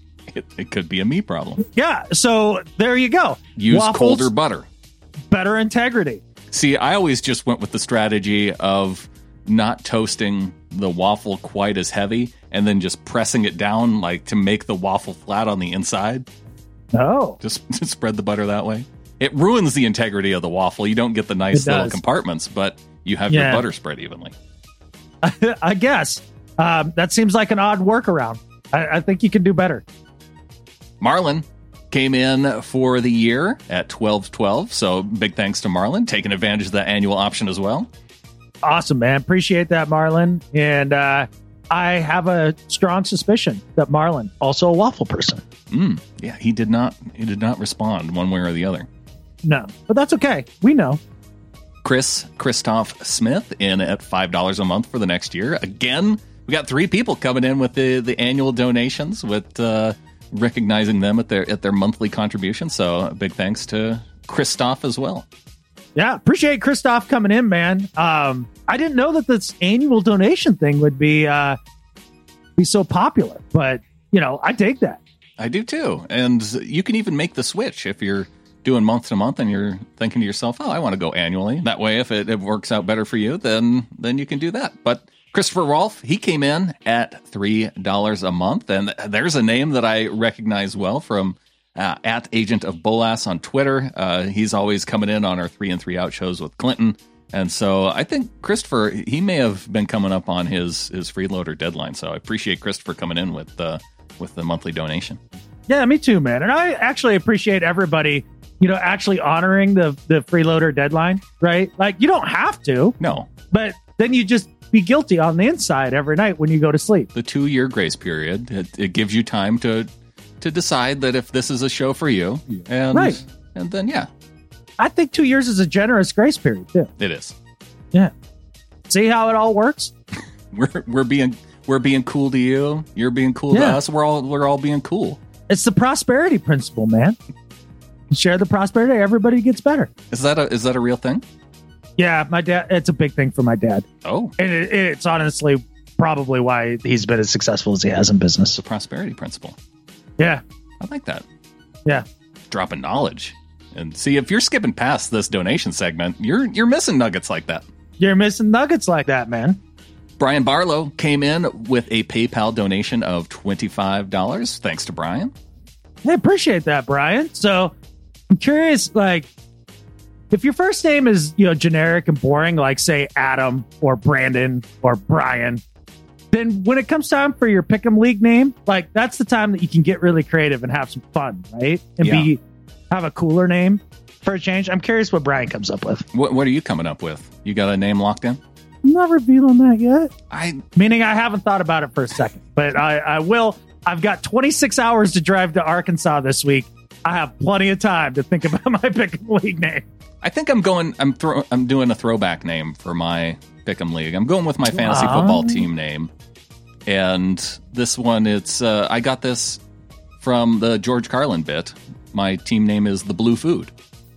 It could be a me problem. Yeah, so there you go. Use Waffles, colder butter. Better integrity. See, I always just went with the strategy of not toasting the waffle quite as heavy and then just pressing it down like to make the waffle flat on the inside. Oh. Just spread the butter that way. It ruins the integrity of the waffle. You don't get the nice little compartments, but you have your butter spread evenly. I guess. That seems like an odd workaround. I think you can do better. Marlon came in for the year at 12.12, so big thanks to Marlon, taking advantage of that annual option as well. Awesome, man. Appreciate that, Marlon. And I have a strong suspicion that Marlon, also a waffle person. Yeah, he did not respond one way or the other. No, but that's okay. We know. Christoph Smith in at $5 a month for the next year. Again, we got 3 people coming in with the annual donations, with recognizing them at their monthly contribution. So a big thanks to Christoph as well. Yeah, appreciate Christoph coming in, man. I didn't know that this annual donation thing would be so popular, but I dig that. I do too. And you can even make the switch if you're doing month to month and you're thinking to yourself, I want to go annually. That way, if it works out better for you, then you can do that. But Christopher Rolfe, he came in at $3 a month. And there's a name that I recognize well from at Agent of Bolas on Twitter. He's always coming in on our 3 and 3 Out shows with Clinton. And so I think Christopher, he may have been coming up on his freeloader deadline. So I appreciate Christopher coming in with the monthly donation. Yeah, me too, man. And I actually appreciate everybody, actually honoring the freeloader deadline, right? Like, you don't have to. No. But then you just be guilty on the inside every night when you go to sleep. The 2-year grace period, it gives you time to decide that if this is a show for you. And, right. And then, yeah. I think 2 years is a generous grace period, too. It is. Yeah. See how it all works? We're being cool to you. You're being cool to us. We're all being cool. It's the prosperity principle, man. Share the prosperity, everybody gets better. Is that a real thing? Yeah, my dad. It's a big thing for my dad. Oh, and it's honestly probably why he's been as successful as he has in business. The prosperity principle. Yeah, I like that. Yeah, dropping knowledge. And see, if you're skipping past this donation segment, you're missing nuggets like that. You're missing nuggets like that, man. Brian Barlow came in with a PayPal donation of $25. Thanks to Brian. I appreciate that, Brian. So I'm curious, like, if your first name is, generic and boring, like say Adam or Brandon or Brian, then when it comes time for your Pick'em League name, like that's the time that you can get really creative and have some fun, right? And have a cooler name for a change. I'm curious what Brian comes up with. What are you coming up with? You got a name locked in? I'm not revealing that yet. Meaning I haven't thought about it for a second, but I will. I've got 26 hours to drive to Arkansas this week. I have plenty of time to think about my Pick'em League name. I think I'm doing a throwback name for my Pick'em League. I'm going with my fantasy football team name. And this one, I got this from the George Carlin bit. My team name is The Blue Food.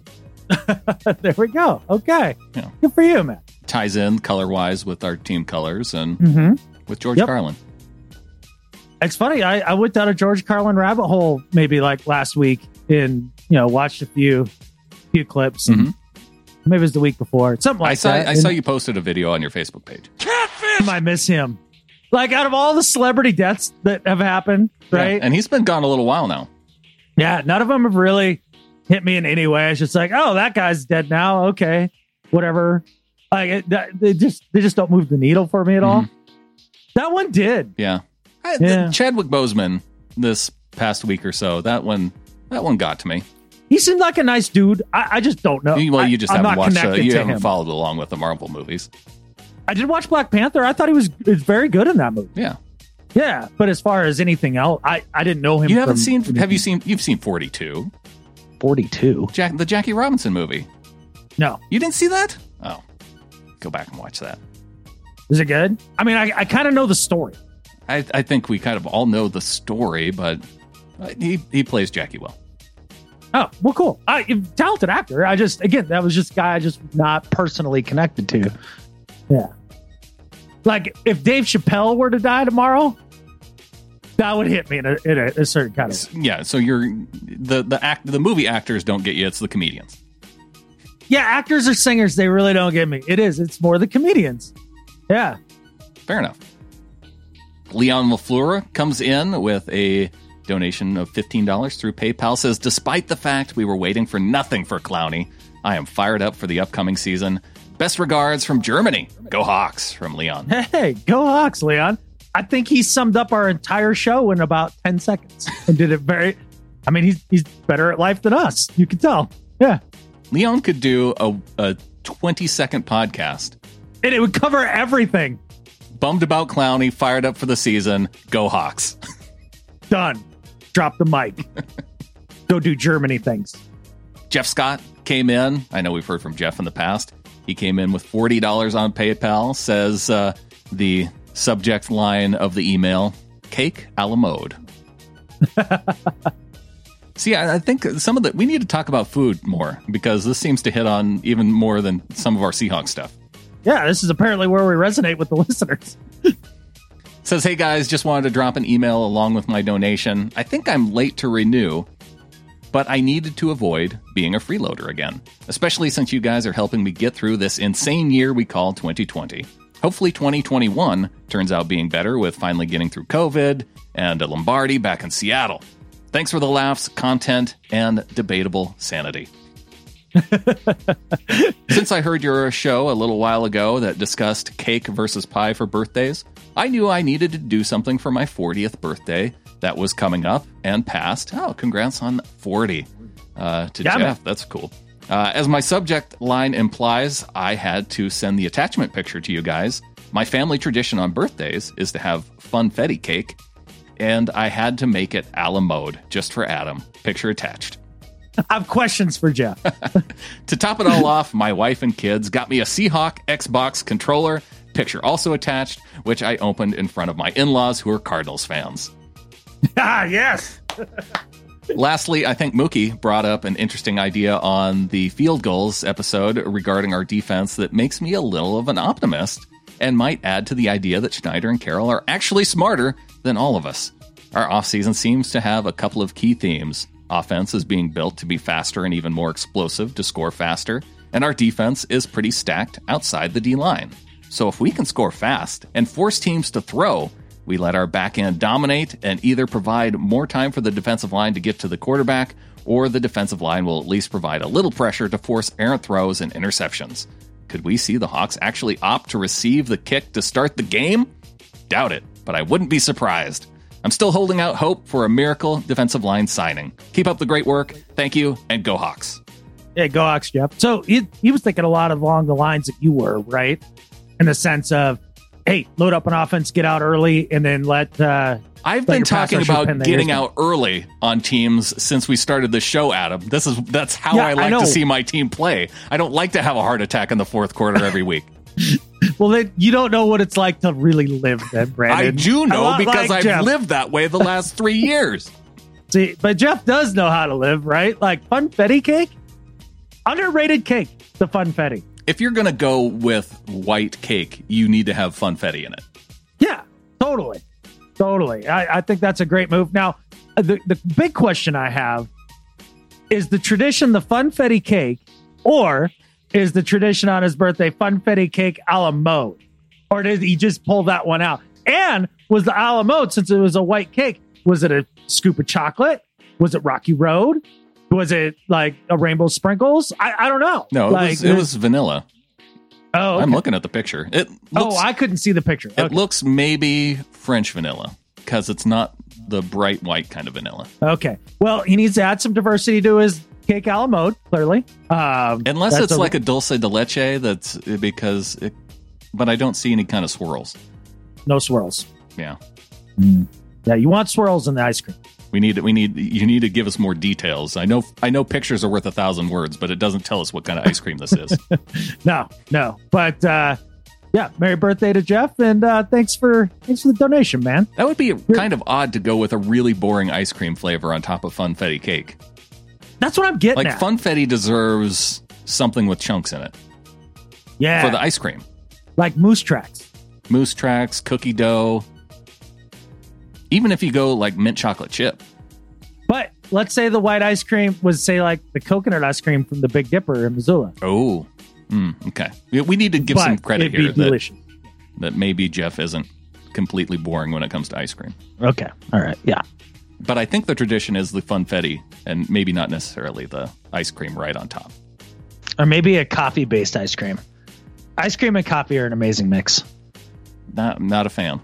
There we go. Okay. Yeah. Good for you, man. Ties in color-wise with our team colors and with George Carlin. It's funny. I went down a George Carlin rabbit hole maybe like last week and, watched a few clips. And maybe it was the week before. Something like that. I saw you posted a video on your Facebook page. Catfish! I miss him. Like out of all the celebrity deaths that have happened, right? Yeah, and he's been gone a little while now. Yeah, none of them have really hit me in any way. It's just like, oh, that guy's dead now. Okay, whatever. Like they just don't move the needle for me at all. That one did. Yeah. Chadwick Boseman this past week or so. That one got to me. He seemed like a nice dude. I just don't know. Well, you just haven't watched. You haven't followed along with the Marvel movies. I did watch Black Panther. I thought he was very good in that movie. Yeah. Yeah, but as far as anything else, I didn't know him. You haven't seen? Have you seen? You've seen 42. 42. The Jackie Robinson movie. No, you didn't see that? Oh, go back and watch that. Is it good? I mean, I kind of know the story. I think we kind of all know the story, but he plays Jackie well. Oh, well, cool. Talented actor. That was just a guy I just not personally connected to. Yeah. Like if Dave Chappelle were to die tomorrow, that would hit me in a certain kind of way. Yeah. So you're the movie actors don't get you. It's the comedians. Yeah. Actors or singers, they really don't get me. It's more the comedians. Yeah. Fair enough. Leon LaFleur comes in with a donation of $15 through PayPal. Says, despite the fact we were waiting for nothing for Clowney, I am fired up for the upcoming season. Best regards from Germany. Go Hawks from Leon. Hey, go Hawks, Leon. I think he summed up our entire show in about 10 seconds and did it he's better at life than us. You can tell. Yeah. Leon could do a 20-second podcast. And it would cover everything. Bummed about Clowney, fired up for the season. Go Hawks. Done. Drop the mic. Go do Germany things. Jeff Scott came in. I know we've heard from Jeff in the past. He came in with $40 on PayPal. Says the subject line of the email, cake a la mode. See, I think we need to talk about food more because this seems to hit on even more than some of our Seahawks stuff. Yeah, this is apparently where we resonate with the listeners. Says, hey guys, just wanted to drop an email along with my donation. I think I'm late to renew, but I needed to avoid being a freeloader again, especially since you guys are helping me get through this insane year we call 2020. Hopefully 2021 turns out being better with finally getting through COVID and a Lombardi back in Seattle. Thanks for the laughs, content, and debatable sanity. Since I heard your show a little while ago that discussed cake versus pie for birthdays, I knew I needed to do something for my 40th birthday that was coming up and passed. Oh, congrats on 40 to Jeff. Man. That's cool. As my subject line implies, I had to send the attachment picture to you guys. My family tradition on birthdays is to have funfetti cake, and I had to make it a la mode just for Adam. Picture attached. I have questions for Jeff. To top it all off, my wife and kids got me a Seahawk Xbox controller, picture also attached, which I opened in front of my in-laws who are Cardinals fans. Ah, yes. Lastly, I think Mookie brought up an interesting idea on the field goals episode regarding our defense that makes me a little of an optimist and might add to the idea that Schneider and Carroll are actually smarter than all of us. Our offseason seems to have a couple of key themes. Offense is being built to be faster and even more explosive to score faster, and our defense is pretty stacked outside the D-line. So if we can score fast and force teams to throw, we let our back end dominate and either provide more time for the defensive line to get to the quarterback or the defensive line will at least provide a little pressure to force errant throws and interceptions. Could we see the Hawks actually opt to receive the kick to start the game? Doubt it, but I wouldn't be surprised. I'm still holding out hope for a miracle defensive line signing. Keep up the great work. Thank you, and go Hawks. Yeah, go Hawks, Jeff. So he was thinking a lot along the lines that you were, right? In the sense of, hey, load up an offense, get out early, and then let I've been talking about getting out early on teams since we started the show, Adam. That's how I like to see my team play. I don't like to have a heart attack in the fourth quarter every week. Well, then you don't know what it's like to really live then, Brandon. I do know because I've lived that way the last 3 years. See, but Jeff does know how to live, right? Like funfetti cake? Underrated cake, the funfetti. If you're going to go with white cake, you need to have funfetti in it. Yeah, totally. I think that's a great move. Now, the big question I have is the tradition the funfetti cake, or is the tradition on his birthday funfetti cake a la mode? Or did he just pull that one out? And was the a la mode, since it was a white cake, was it a scoop of chocolate? Was it Rocky Road? Was it like a rainbow sprinkles? I don't know. No, it was vanilla. Oh, okay. I'm looking at the picture. I couldn't see the picture. It looks maybe French vanilla because it's not the bright white kind of vanilla. Okay. Well, he needs to add some diversity to his cake a la mode, clearly. Unless it's like a dulce de leche, but I don't see any kind of swirls. No swirls. Yeah. Yeah, you want swirls in the ice cream. You need to give us more details. I know pictures are worth 1,000 words, but it doesn't tell us what kind of ice cream this is. No. But yeah, merry birthday to Jeff, and thanks for the donation, man. That would be kind of odd to go with a really boring ice cream flavor on top of funfetti cake. That's what I'm getting at. Funfetti deserves something with chunks in it. Yeah. For the ice cream. Like Moose Tracks, cookie dough. Even if you go like mint chocolate chip. But let's say the white ice cream was, say, like the coconut ice cream from the Big Dipper in Missoula. Oh, okay. We need to give some credit here that maybe Jeff isn't completely boring when it comes to ice cream. Okay. All right. Yeah. But I think the tradition is the funfetti and maybe not necessarily the ice cream right on top. Or maybe a coffee-based ice cream. Ice cream and coffee are an amazing mix. Not a fan.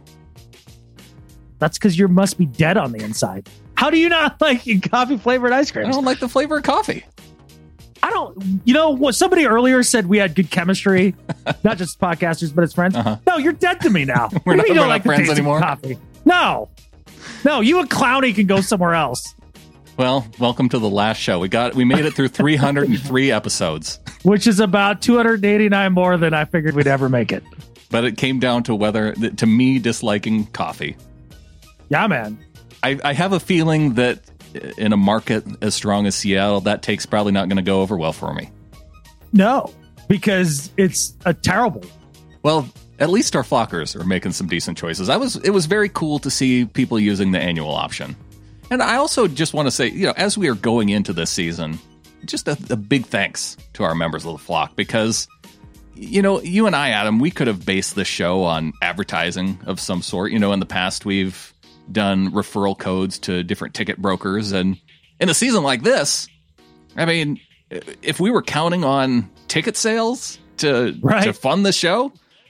That's because you must be dead on the inside. How do you not like coffee flavored ice cream? I don't like the flavor of coffee. I don't. You know what? Somebody earlier said we had good chemistry, not just podcasters, but as friends. Uh-huh. No, you're dead to me now. we're not like friends anymore. Coffee. No, you and Clowney can go somewhere else. Well, welcome to the last show. We made it through 303 episodes, which is about 289 more than I figured we'd ever make it. But it came down to me disliking coffee. Yeah, man. I have a feeling that in a market as strong as Seattle, that take's probably not going to go over well for me. No, because it's a terrible. Well, at least our flockers are making some decent choices. It was very cool to see people using the annual option. And I also just want to say, as we are going into this season, just a big thanks to our members of the flock, because, you and I, Adam, we could have based this show on advertising of some sort. In the past, we've done referral codes to different ticket brokers. And in a season like this, I mean, if we were counting on ticket sales to fund the show,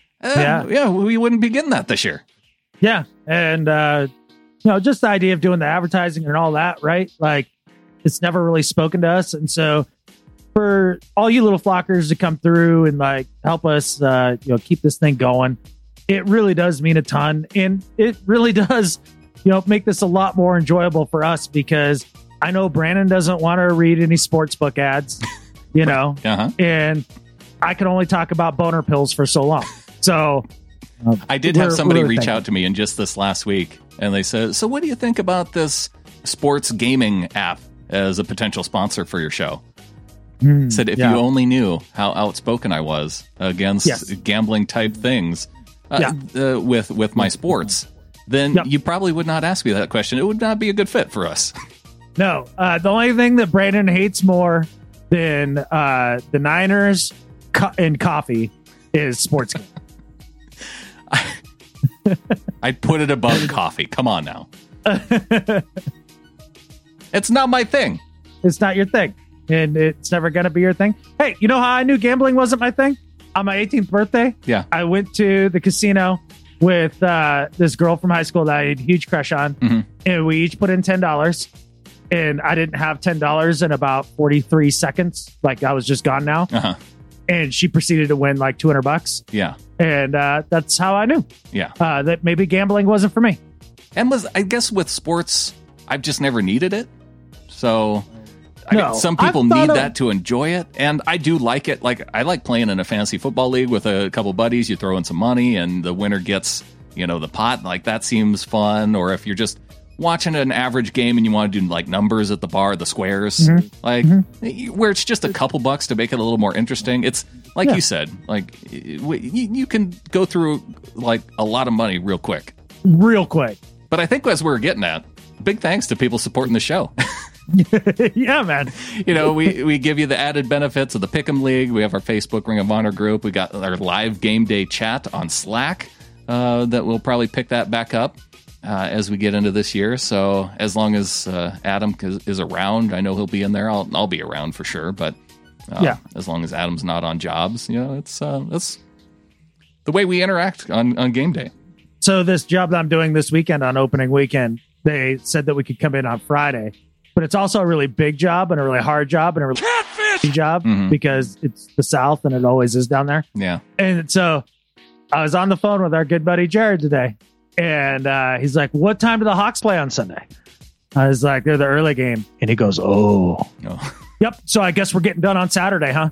we wouldn't be getting that this year. Yeah. And, just the idea of doing the advertising and all that, right? Like, it's never really spoken to us. And so for all you little flockers to come through and like help us, keep this thing going, it really does mean a ton. And it really does, make this a lot more enjoyable for us, because I know Brandon doesn't want to read any sportsbook ads, Uh-huh. And I can only talk about boner pills for so long. So I did have somebody reach out to me in just this last week, and they said, so what do you think about this sports gaming app as a potential sponsor for your show? Said, if you only knew how outspoken I was against gambling type things with my sports, then you probably would not ask me that question. It would not be a good fit for us. No, the only thing that Brandon hates more than the Niners and coffee is sports game. I'd put it above coffee. Come on now. It's not my thing. It's not your thing, and it's never going to be your thing. Hey, you know how I knew gambling wasn't my thing? On my 18th birthday, I went to the casino with this girl from high school that I had a huge crush on, and we each put in $10. And I didn't have $10 in about 43 seconds. Like, I was just gone now. And she proceeded to win like $200. Yeah. And that's how I knew. Yeah. That maybe gambling wasn't for me. And I guess with sports, I've just never needed it. So I mean, some people need that to enjoy it. And I do like it. Like, I like playing in a fantasy football league with a couple buddies. You throw in some money and the winner gets, the pot. Like, that seems fun. Or if you're just watching an average game and you want to do like numbers at the bar, the squares, where it's just a couple bucks to make it a little more interesting. It's like you said, like you can go through like a lot of money real quick. But I think as we're getting at, big thanks to people supporting the show. Yeah, man. We give you the added benefits of the Pick'em League. We have our Facebook Ring of Honor group. We got our live game day chat on Slack that we'll probably pick that back up as we get into this year. So as long as Adam is around, I know he'll be in there. I'll be around for sure. But as long as Adam's not on jobs, it's that's the way we interact on game day. So this job that I'm doing this weekend on opening weekend, they said that we could come in on Friday, but it's also a really big job and a really hard job and a really job because it's the South and it always is down there. Yeah. And so I was on the phone with our good buddy Jared today. And he's like, what time do the Hawks play on Sunday? I was like, they're the early game. And he goes, oh. Yep. So I guess we're getting done on Saturday, huh?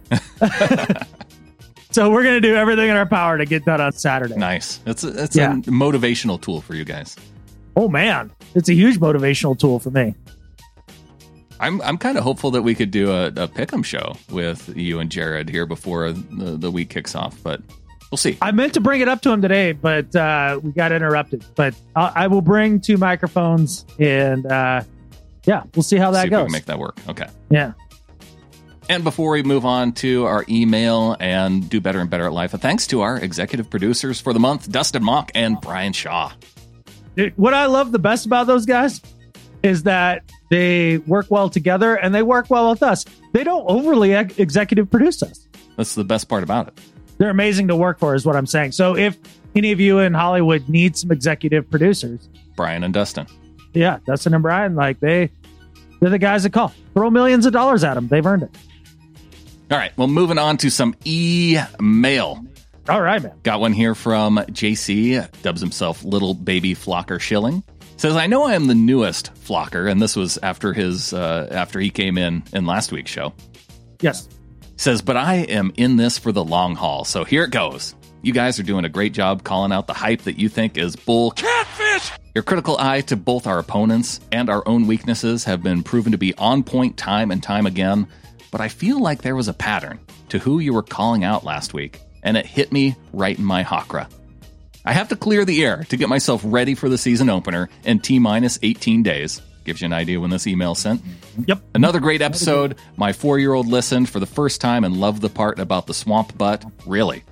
So we're going to do everything in our power to get done on Saturday. Nice. It's a motivational tool for you guys. Oh, man. It's a huge motivational tool for me. I'm kind of hopeful that we could do a Pick'em show with you and Jared here before the week kicks off, but we'll see. I meant to bring it up to him today, but we got interrupted. But I will bring 2 microphones, and we'll see how that goes. If we can make that work. Okay. Yeah. And before we move on to our email and do better and better at life, thanks to our executive producers for the month, Dustin Mock and Brian Shaw. Dude, what I love the best about those guys is that they work well together and they work well with us. They don't overly executive produce us. That's the best part about it. They're amazing to work for is what I'm saying. So if any of you in Hollywood need some executive producers, Brian and Dustin. Yeah, Dustin and Brian, like they're the guys that call. Throw millions of dollars at them. They've earned it. All right. Well, moving on to some email. All right, man. Got one here from JC, dubs himself Little Baby Flocker Schilling. Says, I know I am the newest Flocker, and this was after after he came in last week's show. Yes. Says, but I am in this for the long haul, so here it goes. You guys are doing a great job calling out the hype that you think is bull catfish. Your critical eye to both our opponents and our own weaknesses have been proven to be on point time and time again, but I feel like there was a pattern to who you were calling out last week, and it hit me right in my chakra. I have to clear the air to get myself ready for the season opener in T-minus 18 days. Gives you an idea when this email sent. Yep. Another great episode. My 4-year-old listened for the first time and loved the part about the swamp butt. Really.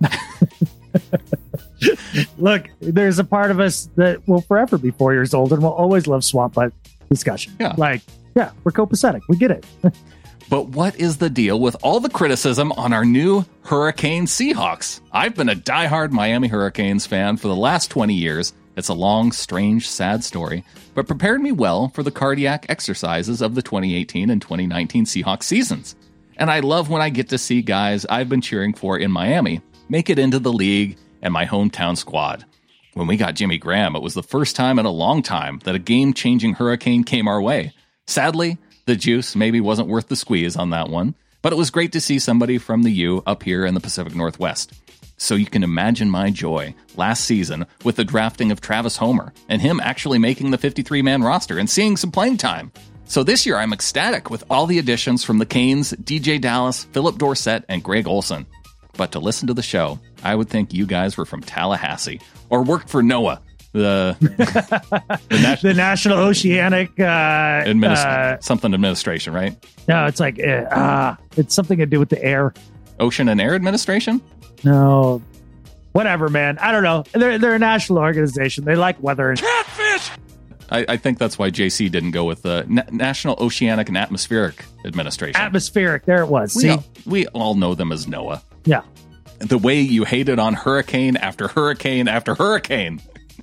Look, there's a part of us that will forever be 4 years old and will always love swamp butt discussion. Yeah. We're copacetic. We get it. But what is the deal with all the criticism on our new Hurricane Seahawks? I've been a diehard Miami Hurricanes fan for the last 20 years. It's a long, strange, sad story, but prepared me well for the cardiac exercises of the 2018 and 2019 Seahawks seasons. And I love when I get to see guys I've been cheering for in Miami make it into the league and my hometown squad. When we got Jimmy Graham, it was the first time in a long time that a game-changing Hurricane came our way. Sadly, the juice maybe wasn't worth the squeeze on that one, but it was great to see somebody from the U up here in the Pacific Northwest. So you can imagine my joy last season with the drafting of Travis Homer and him actually making the 53-man roster and seeing some playing time. So this year I'm ecstatic with all the additions from the Canes, DJ Dallas, Philip Dorsett, and Greg Olson. But to listen to the show, I would think you guys were from Tallahassee or worked for NOAA, the National Oceanic Administration, right? No, it's like it's something to do with the air. Ocean and Air Administration? No, whatever, man. I don't know. They're a national organization. They like weather and catfish. I think that's why JC didn't go with the National Oceanic and Atmospheric Administration. Atmospheric, there it was. We all know them as NOAA. Yeah. The way you hated on hurricane after hurricane after hurricane.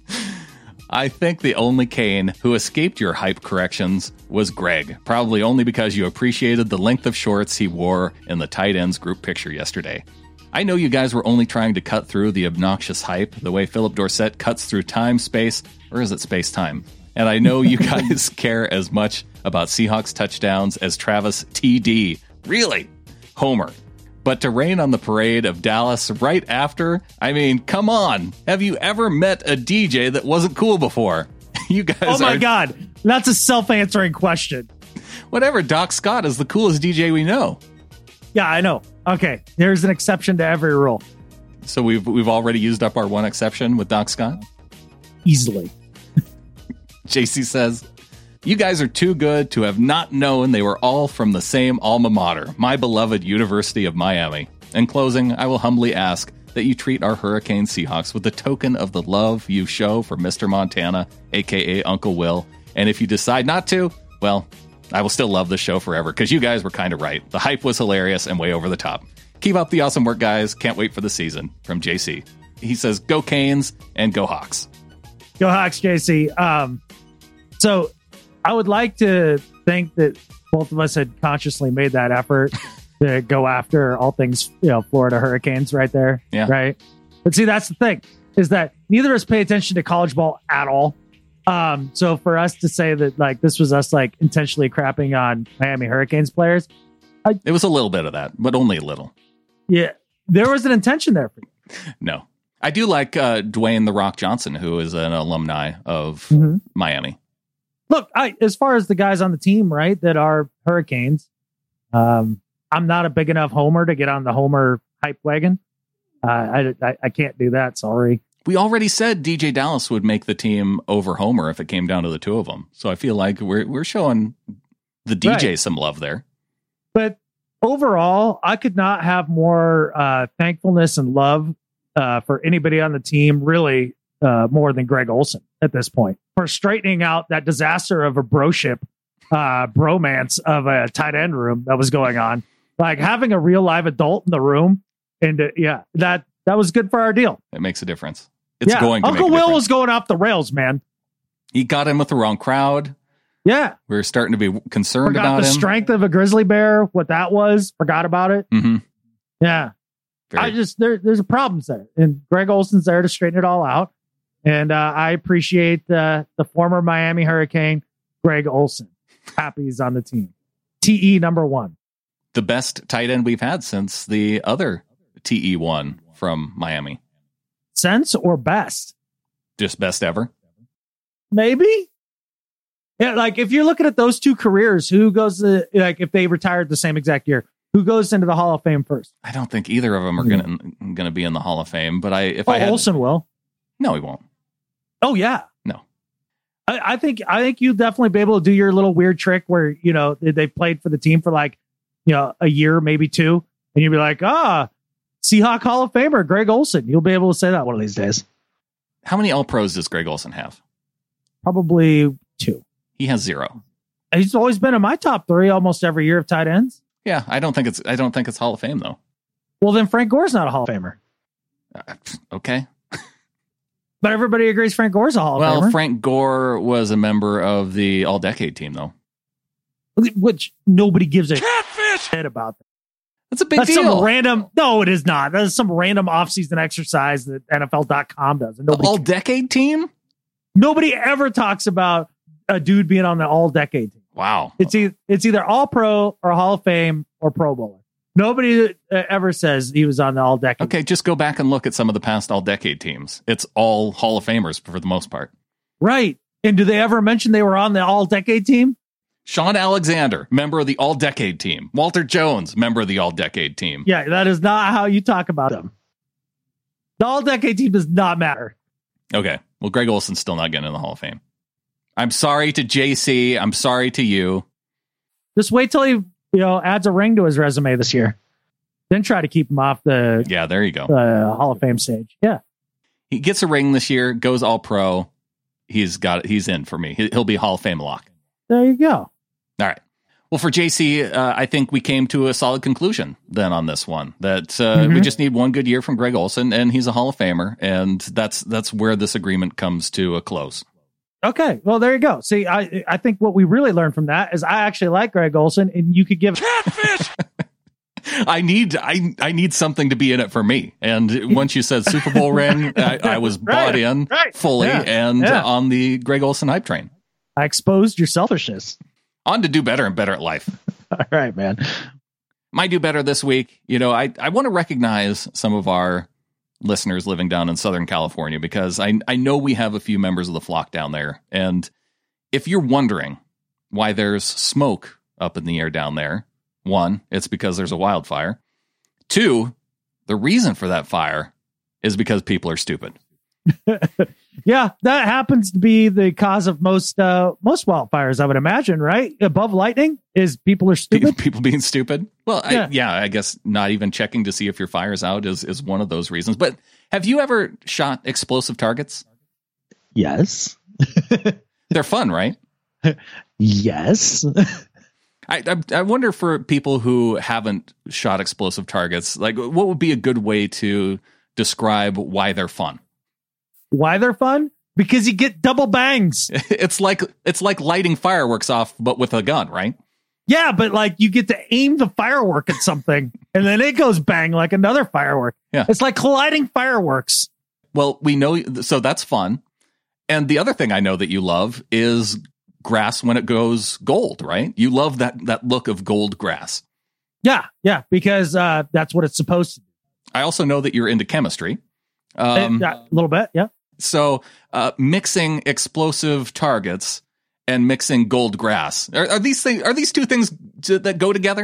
I think the only Kane who escaped your hype corrections was Greg, probably only because you appreciated the length of shorts he wore in the tight ends group picture yesterday. I know you guys were only trying to cut through the obnoxious hype the way Philip Dorsett cuts through time, space, or is it space-time? And I know you guys care as much about Seahawks touchdowns as Travis TD. Really? Homer. But to rain on the parade of Dallas right after, I mean, come on. Have you ever met a DJ that wasn't cool before? You guys Oh my God. That's a self-answering question. Whatever, Doc Scott is the coolest DJ we know. Yeah, I know. Okay, there's an exception to every rule. So we've already used up our one exception with Doc Scott? Easily. JC says, you guys are too good to have not known they were all from the same alma mater, my beloved University of Miami. In closing, I will humbly ask that you treat our Hurricane Seahawks with the token of the love you show for Mr. Montana, a.k.a. Uncle Will. And if you decide not to, well, I will still love this show forever because you guys were kind of right. The hype was hilarious and way over the top. Keep up the awesome work, guys. Can't wait for the season. From JC. He says, go Canes and go Hawks. Go Hawks, JC. So I would like to think that both of us had consciously made that effort to go after all things, Florida Hurricanes right there. Yeah. Right. But see, that's the thing, is that neither of us pay attention to college ball at all. So for us to say that like this was us like intentionally crapping on Miami Hurricanes players, it was a little bit of that, but only a little. Yeah, there was an intention there for you. No, I do like Dwayne The Rock Johnson, who is an alumni of Miami. Look, as far as the guys on the team, right, that are Hurricanes, I'm not a big enough homer to get on the homer hype wagon. I can't do that. Sorry. We already said DJ Dallas would make the team over Homer if it came down to the two of them. So I feel like we're showing the DJ some love there. But overall, I could not have more thankfulness and love for anybody on the team, really more than Greg Olsen at this point, for straightening out that disaster of a broship, bromance of a tight end room that was going on. Like having a real live adult in the room. And that was good for our deal. It makes a difference. It's going to Uncle make a Will difference. was going off the rails, man. He got in with the wrong crowd. Yeah. We were starting to be concerned Forgot about the him. strength of a grizzly bear, what that was. Forgot about it. Mm-hmm. Yeah. There's a problem there. And Greg Olsen's there to straighten it all out. And I appreciate the former Miami Hurricane, Greg Olsen. Happy he's on the team. TE number 1. The best tight end we've had since the other TE1 from Miami. Sense or best? Just best ever. Maybe. Yeah, like if you're looking at those two careers, who goes to, like if they retired the same exact year, who goes into the Hall of Fame first? I don't think either of them are gonna be in the Hall of Fame. But Olsen will. No, he won't. Oh yeah. No. I think you'll definitely be able to do your little weird trick where they played for the team for like a year, maybe 2, and you'll be like, Seahawk Hall of Famer Greg Olsen. You'll be able to say that one of these days. How many All-Pros does Greg Olsen have? Probably 2. He has 0. He's always been in my top 3 almost every year of tight ends. Yeah, I don't think it's Hall of Fame though. Well, then Frank Gore's not a Hall of Famer. Okay. But everybody agrees Frank Gore's a Hall of Famer. Well, Frank Gore was a member of the All-Decade team though. Which nobody gives a shit about. That's a big deal. Some random. No, it is not. That's some random offseason exercise that NFL.com does. And the All-Decade team? Nobody ever talks about a dude being on the All-Decade team. Wow. It's either All-Pro or Hall of Fame or Pro Bowler. Nobody ever says he was on the All-Decade. Okay, just go back and look at some of the past All-Decade teams. It's all Hall of Famers for the most part. Right. And do they ever mention they were on the All-Decade team? Sean Alexander, member of the All-Decade team. Walter Jones, member of the All-Decade team. Yeah, that is not how you talk about them. The All-Decade team does not matter. Okay. Well, Greg Olsen's still not getting in the Hall of Fame. I'm sorry to JC. I'm sorry to you. Just wait till he adds a ring to his resume this year. Then try to keep him off the there you go. The Hall of Fame stage. Yeah. He gets a ring this year, goes All-Pro. he's in for me. He'll be Hall of Fame lock. There you go. All right. Well, for JC, I think we came to a solid conclusion then on this one, that we just need one good year from Greg Olson, and he's a Hall of Famer, and that's where this agreement comes to a close. Okay, well, there you go. See, I think what we really learned from that is I actually like Greg Olson, and you could give catfish. I need something to be in it for me, and once you said Super Bowl ring, I was bought in fully and on the Greg Olson hype train. I exposed your selfishness. On to do better and better at life. All right, man. My do better this week. I want to recognize some of our listeners living down in Southern California, because I know we have a few members of the flock down there. And if you're wondering why there's smoke up in the air down there, 1, it's because there's a wildfire. 2, the reason for that fire is because people are stupid. Yeah, that happens to be the cause of most wildfires, I would imagine, right? Above lightning is people are stupid. People being stupid. Well, I guess not even checking to see if your fire's out is one of those reasons. But have you ever shot explosive targets? Yes. They're fun, right? Yes. I wonder, for people who haven't shot explosive targets, like, what would be a good way to describe why they're fun? Why they're fun? Because you get double bangs. It's like lighting fireworks off, but with a gun, right? Yeah, but like you get to aim the firework at something, and then it goes bang like another firework. Yeah, it's like colliding fireworks. Well, we know, so that's fun. And the other thing I know that you love is grass when it goes gold, right? You love that look of gold grass. Yeah, because that's what it's supposed to be. I also know that you're into chemistry. A little bit, yeah. So mixing explosive targets and mixing gold grass, are these two things that go together?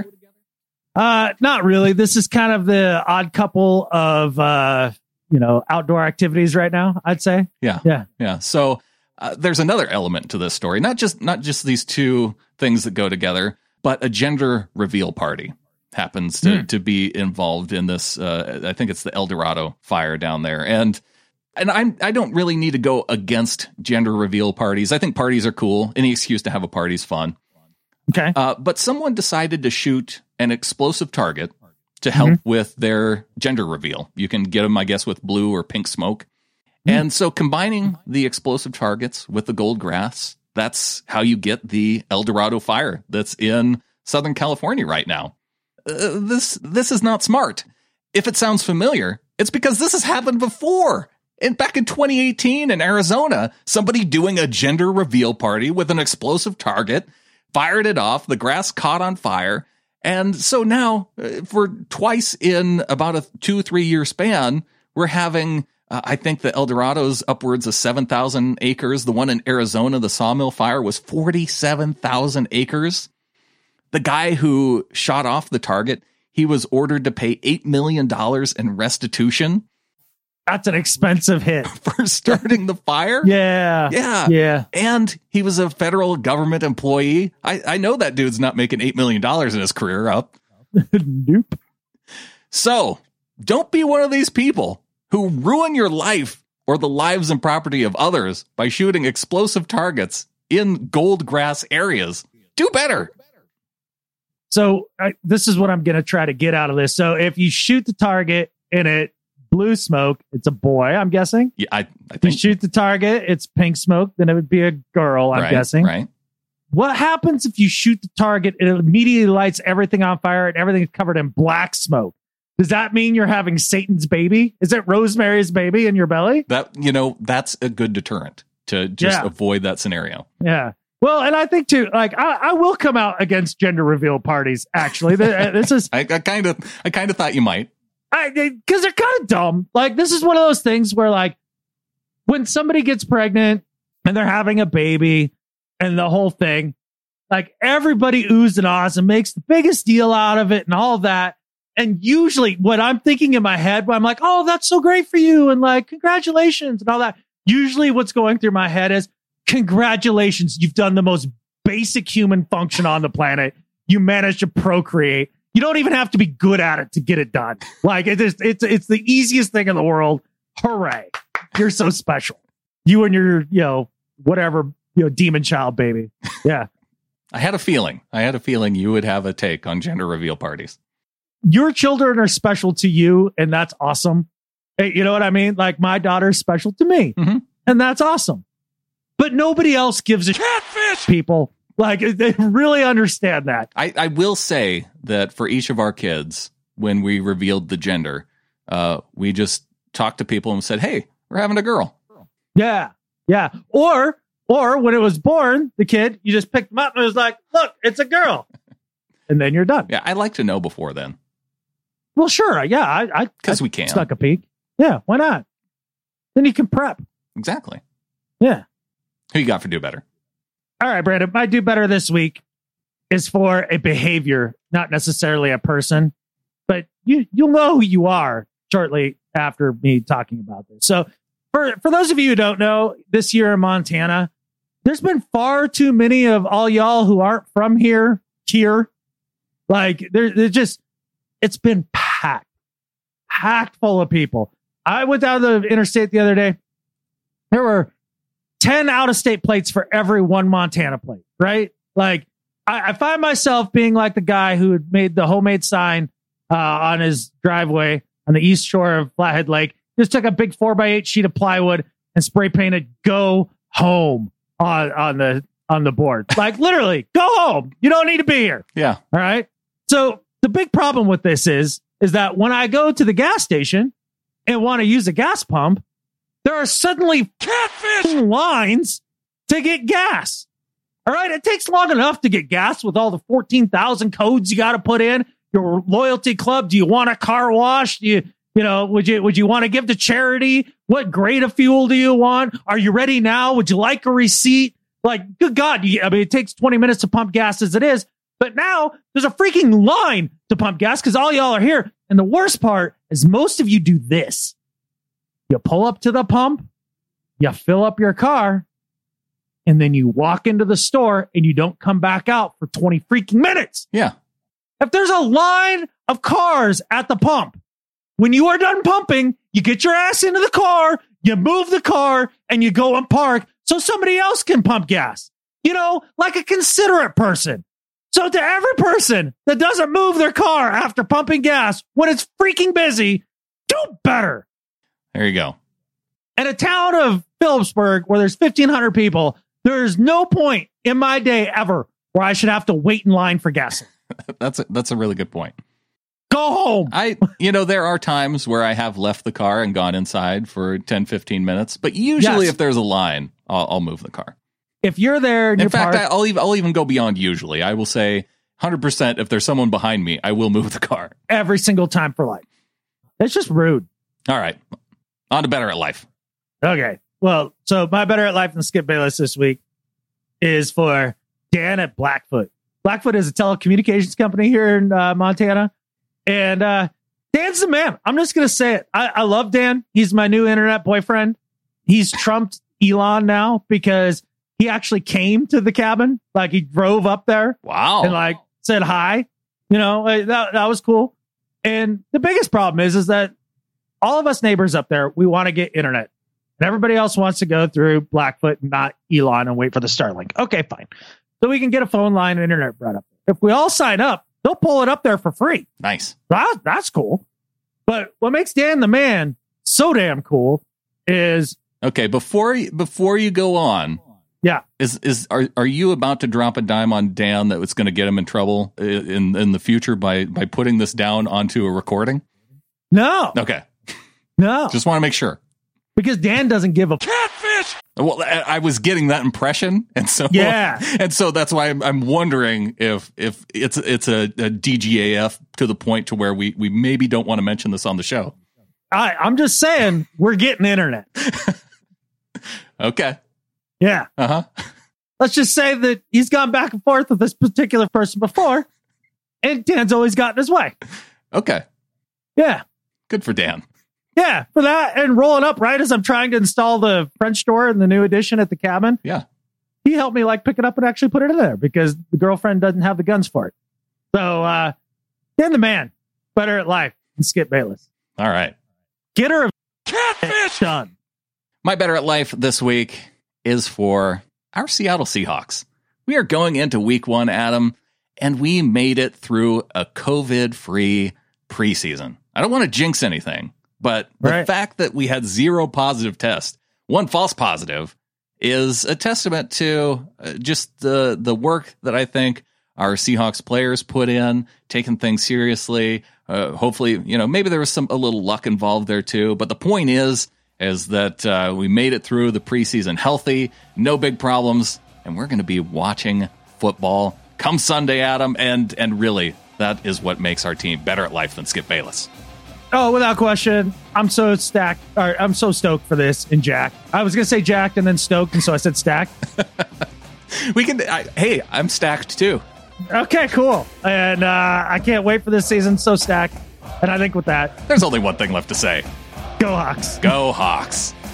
Not really. This is kind of the odd couple of outdoor activities right now, I'd say. Yeah. So there's another element to this story, not just these two things that go together, but a gender reveal party happens to be involved in this. I think it's the El Dorado fire down there, and I don't really need to go against gender reveal parties. I think parties are cool. Any excuse to have a party's fun. Okay. But someone decided to shoot an explosive target to help with their gender reveal. You can get them, I guess, with blue or pink smoke. And so combining the explosive targets with the gold grass, that's how you get the El Dorado fire that's in Southern California right now. This is not smart. If it sounds familiar, it's because this has happened before. And back in 2018 in Arizona, somebody doing a gender reveal party with an explosive target, fired it off, the grass caught on fire. And so now, for twice in about a 2-3 year span, we're having, I think the El Dorado's upwards of 7,000 acres. The one in Arizona, the Sawmill fire, was 47,000 acres. The guy who shot off the target, he was ordered to pay $8 million in restitution. That's an expensive hit for starting the fire. Yeah. And he was a federal government employee. I know that dude's not making $8 million in his career up. Nope. So don't be one of these people who ruin your life or the lives and property of others by shooting explosive targets in gold grass areas. Do better. So this is what I'm going to try to get out of this. So if you shoot the target and it blue smoke, it's a boy, I'm guessing. Yeah, I think. You shoot the target, it's pink smoke, then it would be a girl, I'm guessing. Right. What happens if you shoot the target, it immediately lights everything on fire and everything is covered in black smoke? Does that mean you're having Satan's baby? Is it Rosemary's baby in your belly? That's a good deterrent to just avoid that scenario. Yeah. Well, and I think too, like I will come out against gender reveal parties. Actually, this is I kind of thought you might. Because they're kind of dumb. Like, this is one of those things where, like, when somebody gets pregnant and they're having a baby and the whole thing, like, everybody oohs and ahs and makes the biggest deal out of it and all that. And usually what I'm thinking in my head, when I'm like, oh, that's so great for you, and like, congratulations and all that. Usually what's going through my head is, congratulations, you've done the most basic human function on the planet. You managed to procreate. You don't even have to be good at it to get it done. Like, it's the easiest thing in the world. Hooray. You're so special. You and your, whatever, demon child baby. Yeah. I had a feeling you would have a take on gender reveal parties. Your children are special to you, and that's awesome. Hey, you know what I mean? Like, my daughter's special to me, and that's awesome. But nobody else gives a catfish, people. Like, they really understand that. I will say that for each of our kids, when we revealed the gender, we just talked to people and said, hey, we're having a girl. Yeah. Yeah. Or when it was born, the kid, you just picked them up and it was like, look, it's a girl. And then you're done. Yeah. I like to know before then. Well, sure. Yeah. Because we can. Stuck a peek. Yeah. Why not? Then you can prep. Exactly. Yeah. Who you got for Do Better? All right, Brandon. My Do Better this week is for a behavior, not necessarily a person, but you'll know who you are shortly after me talking about this. So for those of you who don't know, this year in Montana, there's been far too many of all y'all who aren't from here. Like, they're just, it's been packed full of people. I went down the interstate the other day. There were 10 out-of-state plates for every one Montana plate, right? Like, I find myself being like the guy who had made the homemade sign on his driveway on the east shore of Flathead Lake. Just took a big 4x8 sheet of plywood and spray painted "Go Home" on the board. Like, literally, go home. You don't need to be here. Yeah. All right. So the big problem with this is that when I go to the gas station and want to use a gas pump, there are suddenly catfish lines to get gas. All right. It takes long enough to get gas with all the 14,000 codes you got to put in. Your loyalty club. Do you want a car wash? Do would you want to give to charity? What grade of fuel do you want? Are you ready now? Would you like a receipt? Like, good God. It takes 20 minutes to pump gas as it is. But now there's a freaking line to pump gas because all y'all are here. And the worst part is most of you do this. You pull up to the pump, you fill up your car, and then you walk into the store and you don't come back out for 20 freaking minutes. Yeah. If there's a line of cars at the pump, when you are done pumping, you get your ass into the car, you move the car, and you go and park so somebody else can pump gas. Like a considerate person. So to every person that doesn't move their car after pumping gas when it's freaking busy, do better. There you go. In a town of Phillipsburg where there's 1,500 people, there's no point in my day ever where I should have to wait in line for gas. That's a really good point. Go home. There are times where I have left the car and gone inside for 10, 15 minutes, but usually if there's a line, I'll move the car. If you're there, and in fact, I'll even go beyond usually. I will say 100% if there's someone behind me, I will move the car. Every single time for life. It's just rude. All right. On to Better at Life. Okay. Well, so my Better at Life and Skip Bayless this week is for Dan at Blackfoot. Blackfoot is a telecommunications company here in Montana. And Dan's the man. I'm just going to say it. I love Dan. He's my new internet boyfriend. He's trumped Elon now because he actually came to the cabin. Like, he drove up there. Wow. And said hi. That was cool. And the biggest problem is that all of us neighbors up there, we want to get internet. And everybody else wants to go through Blackfoot and not Elon and wait for the Starlink. Okay, fine. So we can get a phone line and internet brought up. If we all sign up, they'll pull it up there for free. Nice. That's cool. But what makes Dan the man so damn cool is... Okay, before you go on... Yeah. Are you about to drop a dime on Dan that was going to get him in trouble in the future by putting this down onto a recording? No. Okay. No. Just want to make sure. Because Dan doesn't give a catfish. Well, I was getting that impression, and so that's why I'm wondering if it's a DGAF to the point to where we maybe don't want to mention this on the show. I'm just saying we're getting internet. Okay. Yeah. Uh-huh. Let's just say that he's gone back and forth with this particular person before, and Dan's always gotten his way. Okay. Yeah. Good for Dan. Yeah, for that and rolling up right as I'm trying to install the French door in the new addition at the cabin. Yeah. He helped me pick it up and actually put it in there because the girlfriend doesn't have the guns for it. So, Dan the man, Better at Life, and Skip Bayless. All right. Get her a catfish done. My Better at Life this week is for our Seattle Seahawks. We are going into week 1, Adam, and we made it through a COVID-free preseason. I don't want to jinx anything, but the fact that we had 0 positive tests, 1 false positive, is a testament to just the work that I think our Seahawks players put in, taking things seriously. Hopefully, maybe there was a little luck involved there too. But the point is that we made it through the preseason healthy, no big problems, and we're going to be watching football come Sunday, Adam. And really, that is what makes our team better at life than Skip Bayless. Oh, without question. I'm so stoked for this in Jack. I was going to say jacked and then stoked, and so I said stacked. Hey, I'm stacked too. Okay, cool. And I can't wait for this season. So stacked. And I think with that, there's only one thing left to say. Go Hawks. Go Hawks.